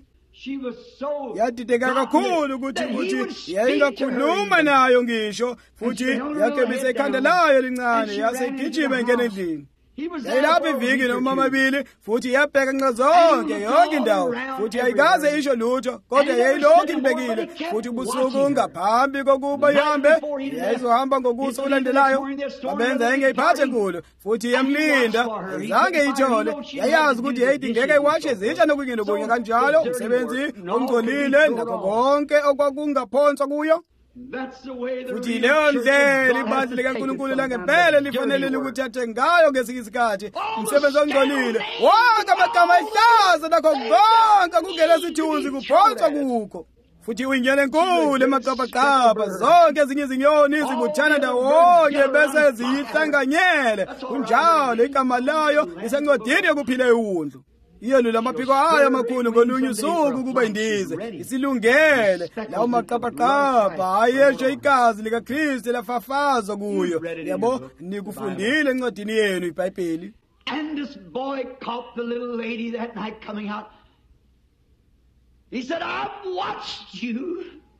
Yadideka kakhulu ukuthi yayingakhuluma nayo ngisho futhi yakebisa ikhanda layo lincane yasegijima ingena endlini. Yayilapha iviki noma amabili futhi yabheka nxazonke yonke indawo futhi yayikaze isho lutho, kodwa yayilokhu ibekile futhi ubusuku ngaphambi kokuba ihambe yayizohamba ngokuso ulandelayo. Abenza engeyiphathe enkulu futhi yamlinda, zange ithole. Yayazi ukuthi yayidingeka iwashe izitsha nokungena okunye kanjalo umsebenzi ongcolile nakho konke okwakungaphonswa kuyo. Futhi leyo ndlela ibandla likaNkulunkulu langempela lifanele ukuthathe ngayo ngesinye isikhathi umsebenzi ongcolile wonke amagama ehlaza nakho konke kungela sithunzi kuphonswa kukho. Futhi uyingene enkulu emaqabaqaba zonke ezinye izinyoni zibuthana ndawonye bese ziyihlanganyele kunjalo igama layo lisencwadini yokuphila ewundlu. Iyolula amaphiko ayo amakhulu ngolunye usuku kuba indize isilungele lawo maqabaqaba ayeshe igazi likaKristu lafafazwa kuyo. Yabo nikufundile encwadini yenu iBhayibheli. And this boy caught the little lady that night coming out. He said, "I've watched you.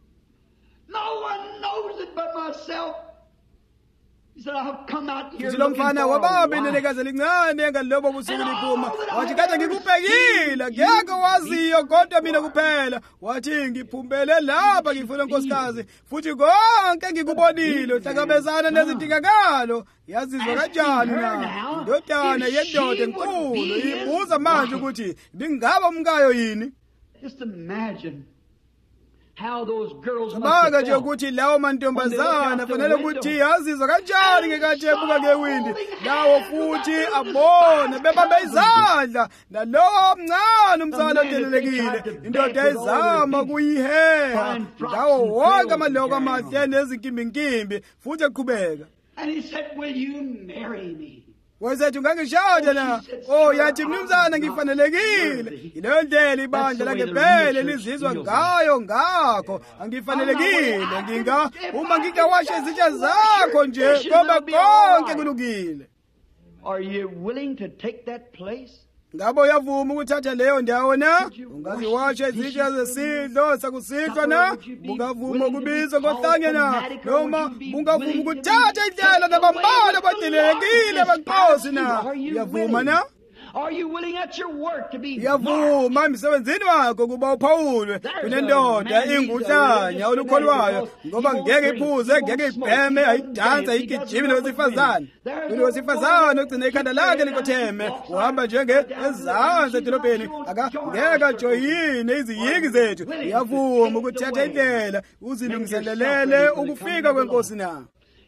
No one knows it but myself." He said, "I've come out here looking for a wife." Inenekazi elincane engalobo busuku liphuma wathi kade ngikubhekile ngeke waziyo kodwa mina kuphela. Wathi ngiphumbele lapha ngifuna inkosikazi futhi konke ngikubonile uhlangabezana nezidingakalo. Yazizwa kanjani na indodana yendoda enkulu ibuza manje ukuthi bingaba umkayo yini. Just imagine cabanga nje ukuthi lawo mantombazana fanele ukuthi azizwa kanjani ngekathi ebuka ngewindi lawo futhi abone bebambe izandla nalowo mncane umzala odelelekile indoda ezama kuyiheha ngawo wonke amaloko amahle nezinkimbikimbi futhi eqhubeka. And he said, will you marry me? Wayethi ungangishada na? Oh, yathi mnumzana ngifanelekile. Ileyo ndlela ibandla lakhe phele lizizwa ngayo ngakho angifanelekile uma ngingawasha izitsha zakho nje ngoba konke kulungile. Are you willing to take that place? Ngabe uyavuma ukuthatha leyo ndawo na? Ungaziwasha izitsha zesidlo sakusihlwa na? Ungavuma ukubizwa ngohlange na? Noma ungavuma ukuthatha indlela nabambala badelelekile bankosi na? Uyavuma na? Are you willing at your work to be Uyavuma emsebenzini wakho kuba uphawulwe kunendoda inguhlanya olukholwayo ngoba ngeke iphuze ngeke ibheme ayidansa igijimi nowesifazane wesifazane ogcina ikhanda lakhe likotheme uhamba njenge ezansi edolobheni ngeke ajoyine iziyiki zethu. Uyavuma ukuthatha indlela uzilungiselelele ukufika kwenkosi na?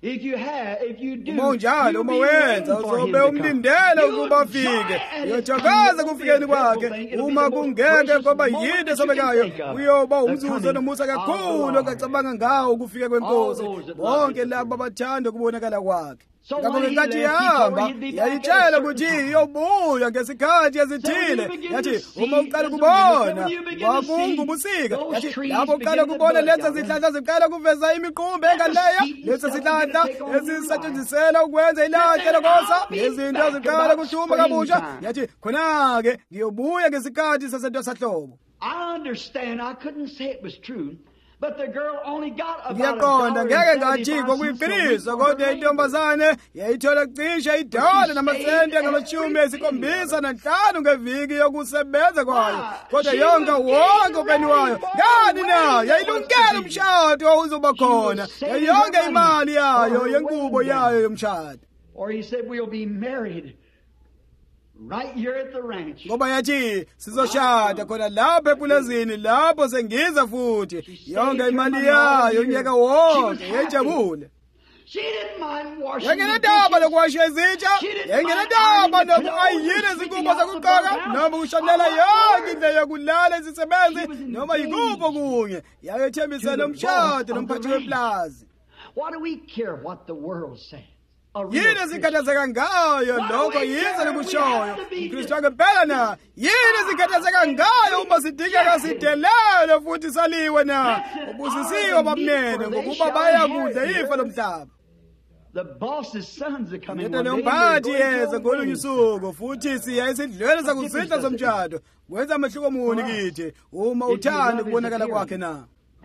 Uma unjalo uma wenza uzobe umlindele ukuba afike uyothokoza kufikeni kwakhe. Uma kungeke ngoba yinto esobekayo uyoba umzuzu nomusa kakhulu ongacabanga ngawo ukufika kwenkosi bonke labo abathanda ukubonakala kwakhe. Ngakho ngenkathi yahamba yayitshela ukuthi iyobuya ngesikhathi esithile. Yathi uma uqala kubona kwakungubusika, yathi lapho uqala kubona lezi zihlahla ziqala kuveza imiqumbi engaleya, lezi zihlahla ezisetshenziselwa ukwenza ilahle lokosa, lezinto eziqala kushuma kabusha. Yathi khona-ke ngiyobuya ngesikhathi sasentwasahlobo. I understand. I couldn't say it was true. But the girl only got about ngiyaqonda ngeke ngathi kokuyiqiniso kodwa intombazane yayithola cishe $7.75 ngeviki yokusebenza kwayo kodwa yonke wonke ubeni wayo ngani na yayilungele umshado uzoba khona yonke imali yayo yenkubo yayo yomshado. Or he said we'll be married right here at the ranch. Ngoba yathi sizoshada khona lapha epulazini lapho sengiza futhi yonke imali yayo unyaka wonke yejabule. She didn't mind washing. Yangenadaba lokuwasha izitsha, yangenadaba nokuyini izingubo zokuqoka noma ukushanela yonke indlela yokulala izisebenzi noma yikupho kunye yayethembisa nomshado nomphathi weplazi. What do we care what the world says? Yini zikhathazeka ngayo lokho yize lokushoyo uKristu angempela na yini zikhathazeka ngayo uma sidingeka sidelele futhi saliwe na ubusisiwe babnene ngokuba bayakudla ifa lomhlaba. The boss's sons are coming. Nomphathi yeza ngolunye usuku futhi siya esidlweni sakusidla somtshado kwenza amehluko muni kithi uma uthanda ukubonakala kwakhe na.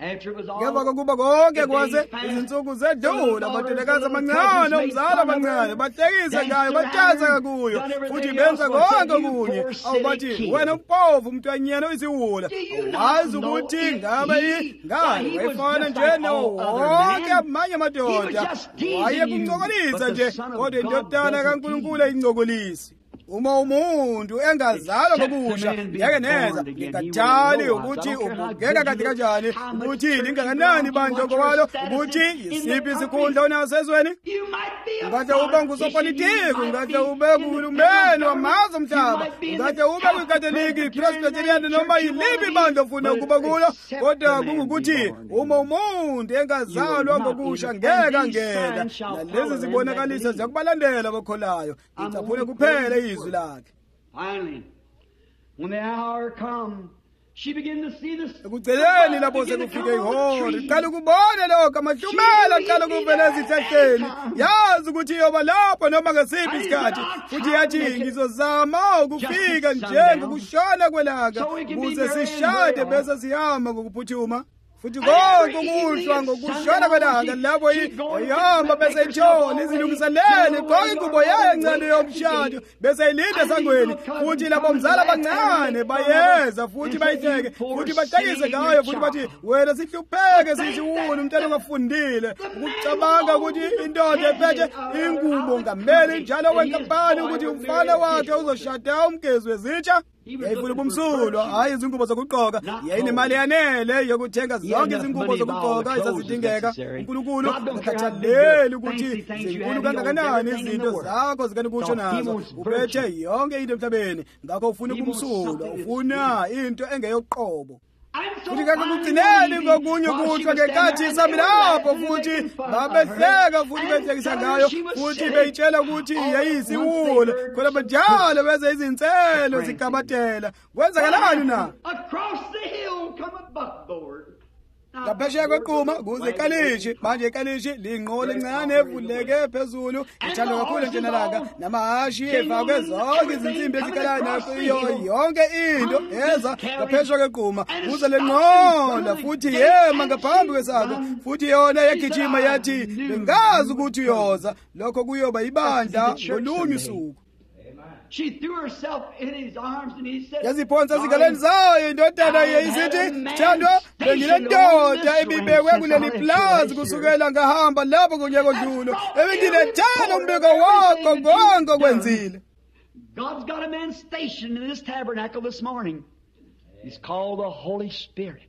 Ngemva kokuba konke kwase izinsuku zedlula abadelekazi amancane omzala abancane bahlekisa ngayo batanza kakuyo futhi benza konke kunye awubathi wena mpofu umntwanyana oyisiwula awazi ukuthi ngabe ngani wayefana nje nawo wonke amanye amadoda wayekuncokolisa nje kodwa indodana kaNkulunkulu ayincokolisi. Uma umuntu engazalwa ngobusha ngeke neza ngikathali ukuthi ubukeka kahle kanjani ukuthi lingakanani bandla kwalo ukuthi isiphi isikhundla onaso ezweni. Ungahle ube ngusopolitiki, ungahle ube nguhulumeni wamazwe omhlaba, ungahle ube kwiKatoliki, Presbyterian noma yiliphi bandla ofuna ukuba kulo kodwa kungukuthi uma umuntu engazalwa ngobusha ngeke angena nalezi zibonakaliso ziyakubalandela abakholayo ngicaphule kuphela izwi lakhe. Finally, when the hour comes, she began to see the ekugcineni lapho sekufike ihora iqala ukubona lokho amahlumela aqala ukuvela ezihlahleni yazi ukuthi yoba lapho noma ngasiphi isikhathi futhi yathi ngizozama ukufika njengokushona kwelanga ukuze sishade bese sihamba ngokuphuthuma futhi konke ukuhlwa ngokushona kwelanga lapho ihamba bese itshona izilungiselele konke ingubo yayo encane yomshado bese ilinde esangweni futhi labo mzala abancane bayeza futhi bayihleke futhi bahlekise ngayo futhi bathi wena sihlupheke siziwula umntwana ongafundile ukucabanga ukuthi indoda ephethe ingubo ngamele njalo wenkampani ukuthi umfana wakhe uzoshada umgezi wezitsha. yayifuna ubumsulwa hayi izingubo zokugqoka yayinemali yanele yokuthenga zonke izingubo zokugqoka ezazidingeka uNkulunkulu akakhathaleli ukuthi zinkulu kangakanani izinto zakho zikanikutsho nazo uphethe yonke into emhlabeni ngakho ufuna ubumsulwa ufuna into engeyoqobo futhi kake kugcineli ngokunye kuhlwa ngenkathi sami lapho futhi babehleka futhi behlekisa ngayo futhi beyitshela ukuthi yayisiwula khona banjalo beze izinselo zikabatela kwenzakalani na ngaphesheya kwequma kuze ikalishi manje ikalishi linqola encane evuleke phezulu ithandwa kakhulu entshonalanga namahashi efakwe zonke izinsimbi ezikalayo nayo yonke into eza ngaphesheya kwequma kuze lenqola futhi yema ngaphambi kwesakho futhi yona yagijima yathi bengazi ukuthi uyoza lokho kuyoba ibandla ngolunye usuku. She threw herself in his arms and he said, yaziphonsa ezingalweni zayo indodana yayisithi thandwa bengile ndoda ebibekwe kuleli plaza kusukela ngahamba lapho ngonyaka odlule ebengilethana umbiko wakho konke okwenzile. God's got a man stationed in this tabernacle this morning. He's called the Holy Spirit.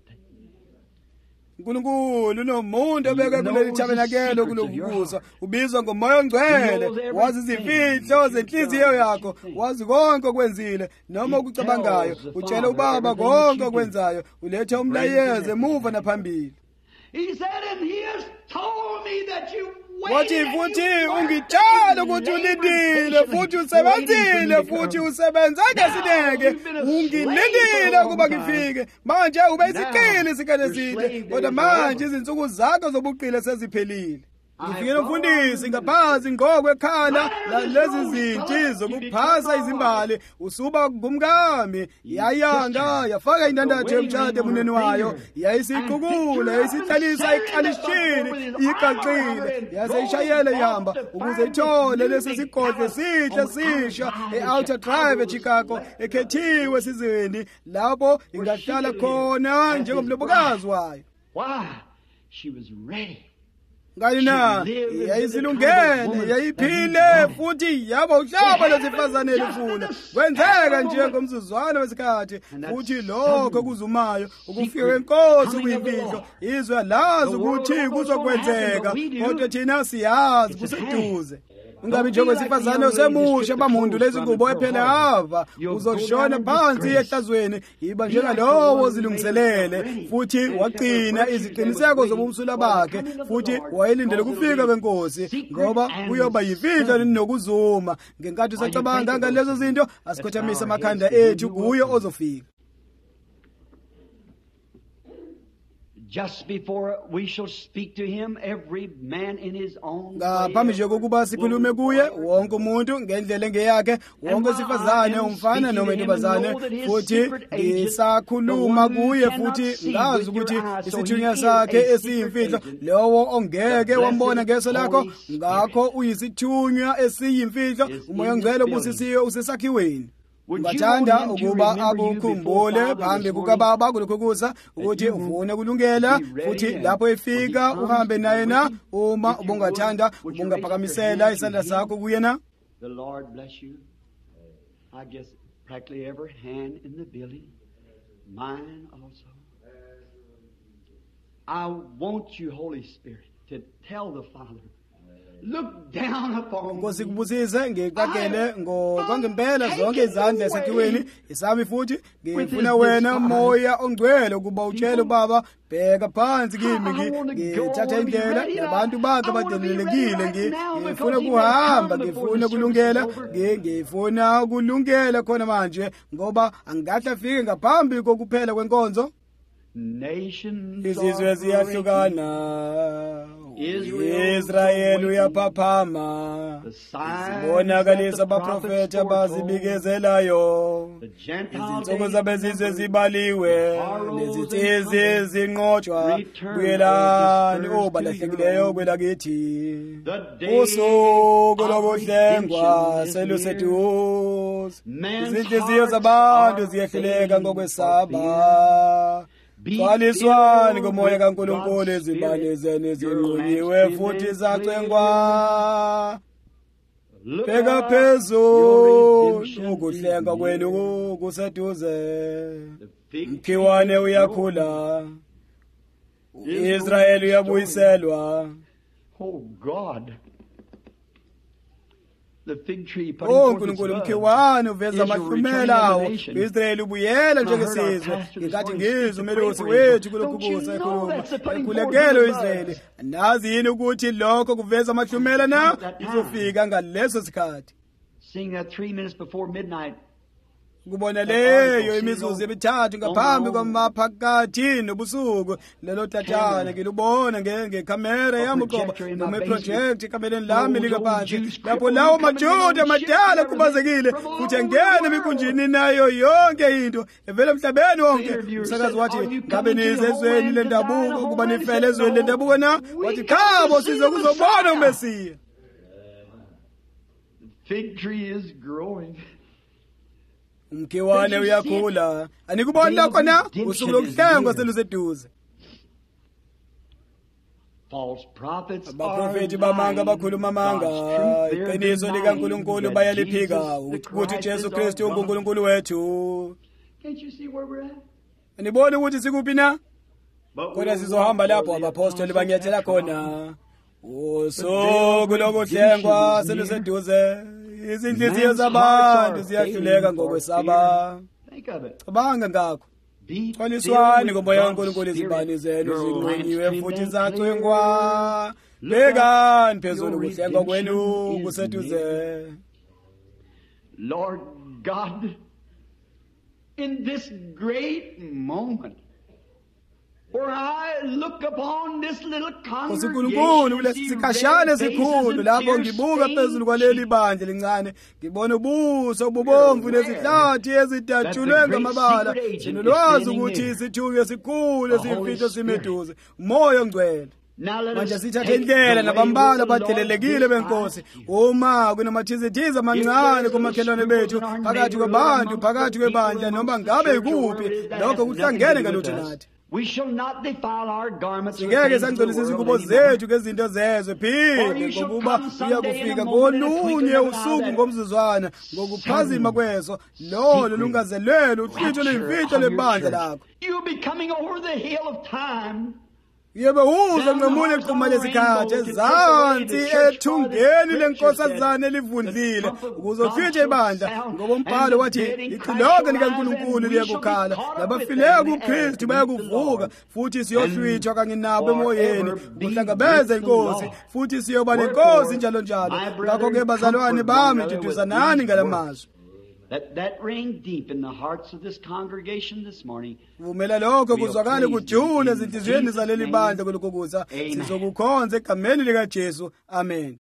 uNkulunkulu nomuntu obeke kuleli tabernacle kulokubusa ubizwa ngomoya ongcwele wazi izimfihlo zenhliziyo yakho wazi konke okwenzile noma ukucabangayo utshela ubaba konke okwenzayo ulethe umlayezo emuva naphambili. He said, and he has told me that you wathi futhi ungitshela ukuthi ulindile futhi usebenzile futhi usebenza ngesineke ungilindile ukuba ngifike manje ube isiqili sikade side kodwa manje izinsuku zakho zobuqili seziphelile. Ngifike umfundisi ngaphansi ngqokwe ekhala lezi zinti zokuphasa izimbali usuba ngumkami yayanga yafaka indandatho yomtshado emuneni wayo yayisiqukula yayisihlalisa ekhalishini iqaqile yaseyishayela ihamba ukuze ithole lesi sigodlo sihle sisha e-Outer Drive eChicago ekhethiwe sizweni lapho ingahlala khona njengomlobokazi wayo. Why? She was ready. Ngayina yayisilungele yayiphile futhi yaba uhlaba losifazane elifuna kwenzeka nje ngomzuzwana wesikhathi futhi lokho kuzumayo ukufika kwenkosi kuyimfihlo izwe lazi ukuthi kuzokwenzeka kodwa thina siyazi kuseduze. Ungabi njengowesifazane osemusha bamuntu lezingubo ephela hava uzoshona phansi ehlazweni iba njengalowo zilungiselele futhi waqina iziqiniseko zobumsulwa bakhe futhi wayelindele ukufika kwenkosi ngoba kuyoba yimfihlo nokuzuma ngenkathi usacabanga ngalezo zinto asikhothamisa amakhanda ethu kuye ozofika. Just before we shall speak to him, every man in his own way. Ngaphambi nje kokuba sikhulume kuye wonke umuntu ngendlela engeyakhe wonke isifazane umfana noma intombazane futhi isakhuluma kuye futhi ngazi ukuthi isithunywa sakhe esiyimfihlo lowo ongeke wambona ngeso lakho ngakho uyisithunywa esiyimfihlo umoya ongcwele ubusisiwe usesakhiweni. Ungathanda ukuba akukhumbule phambi kukababa kulokhukusa ukuthi ufune kulungela futhi lapho efika uhambe naye na uma ubungathanda ubungaphakamisela isandla sakho kuyena. The Lord bless you. I guess practically every hand in the building, mine also. I want you, Holy Spirit, to tell the Father, look down upon me. Nkosi kubusise ngikakele ngokangempela zonke izandla esakhiweni isami futhi ngifuna wena moya ongcwele ukuba utshele ubaba bheka phansi kimi ngithatha indlela nabantu bakhe abadelelekile ngifuna kuhamba ngifuna kulungela khona manje ngoba angikahle afike ngaphambi kokuphela kwenkonzo. Izizwe ziyahlukana Israel uyaphaphama zibonakalisa abaprofeti abazibikezelayo izinsuku zabezizwe zibaliwe nezinsizwa zinqotshwa buyelani obalahlekileyo kwelakithi usuku lokuhlengwa seluseduze izinhliziyo zabantu ziyehluleka ngokwesaba. Qaliswani ngomoya kaNkulunkulu ezibalezeni zinqunyiwe futhi zacengwa. Bheka phezulu ukuhlenga kwenu kuseduze, mkhiwane uyakhula, Israyeli uyabuyiselwa. Oh God. The fig tree uNkulunkulu mkhiwane uveza amahlumela awo, Israyeli ubuyela njengesizwe. Ngenkathi ngizwe umelusi wethu kulokhubusa ekhuluma ekhulekela u-Israyeli, nazi yini ukuthi lokho kuveza amahlumela na kuzofika ngaleso sikhathi. Seeing that 3 minutes before midnight. Kubona leyo imizuzu emithathu ngaphambi kwamaphakathi nobusuku, lelo thathane ngilubona ngekhamera yami qoba noma iproject ekameleni lami likaphansi, lapho lawo maJuda amadala akhubazekile futhi engene emikhunjini nayo yonke into evela emhlabeni wonke. Umsakazi wathi, ngabe nize ezweni lendabuko ukuba nifele ezweni lendabuko na? Wathi khabo size kuzobona uMesiya. Fig tree is growing. Umkhiwane uyakhula. Anikuboni lokho na? Usuku lokuhlengwa seluseduze. False prophets, abaprofeti bamanga bakhuluma amanga, iqiniso likaNkulunkulu bayaliphika ukuthi Jesu Kristu unguNkulunkulu wethu. Can't you see where we're at? Aniboni ukuthi sikuphi na? Kodwa sizohamba lapho abapostoli banyathela khona. Usuku lokuhlengwa seluseduze. Izinhliziyo zabantu ziyahluleka ngokwesaba. Cabanga ngakho. Xoliswani ngomoya kaNkulunkulu, izibani zenu zinqunyiwe futhi zacwengwa. Bekani phezulu ukuhlengwa kwenu kuseduze. Lord God, in this great moment, for I look upon this little congregation, lesikhashana esikhulu lapho ngibuka phezulu kwaleli bandla lincane, ngibona ubuso obubomvu nezihlathi ezidatshulwe ngamabala. Sinolwazi ukuthi isithuko esikhulu esiyimfihlo simeduze, umoya ongcwele. Manje sithathe indlela nabambala abadelelekile benkosi, uma kunamathizithiza amancane kumakhelwane bethu, phakathi kwabantu, phakathi kwebandla, noma ngabe ikuphi, lokho kuhlangene ngalutho nathi. We shall not defile our garments. Singeke sangcolisa izingubo zethu ngezinto zezwe, phinde ngokuba uyakufika ngolunye usuku ngomzuzwana ngokuphazima kweso lolo lungazelele uhlwitho lwemfihlo lebandla lakho. You be coming over the hill of time. Yebe uza nqemule iqhuma lesikhathi ezansi ethungeni lenkosazana elivundlile ukuzohlwitha ibandla, ngoba umbhalo wathi ixilongo likaNkulunkulu liyakukhala, nabafileyo kuKristu bayakuvuka, futhi siyohlwithwa kanye nabo emoyeni ukuhlangabeza inkosi, futhi siyoba nenkosi njalo njalo. Ngakho-ke bazalwane bami, duduzanani ngalamazwi. Let that ring deep in the hearts of this congregation this morning. Vumela lokho kuzwakale kujule ezinhliziyweni zaleli bandla kulokhuza. Sizokukhonza egameni likaJesu. Amen.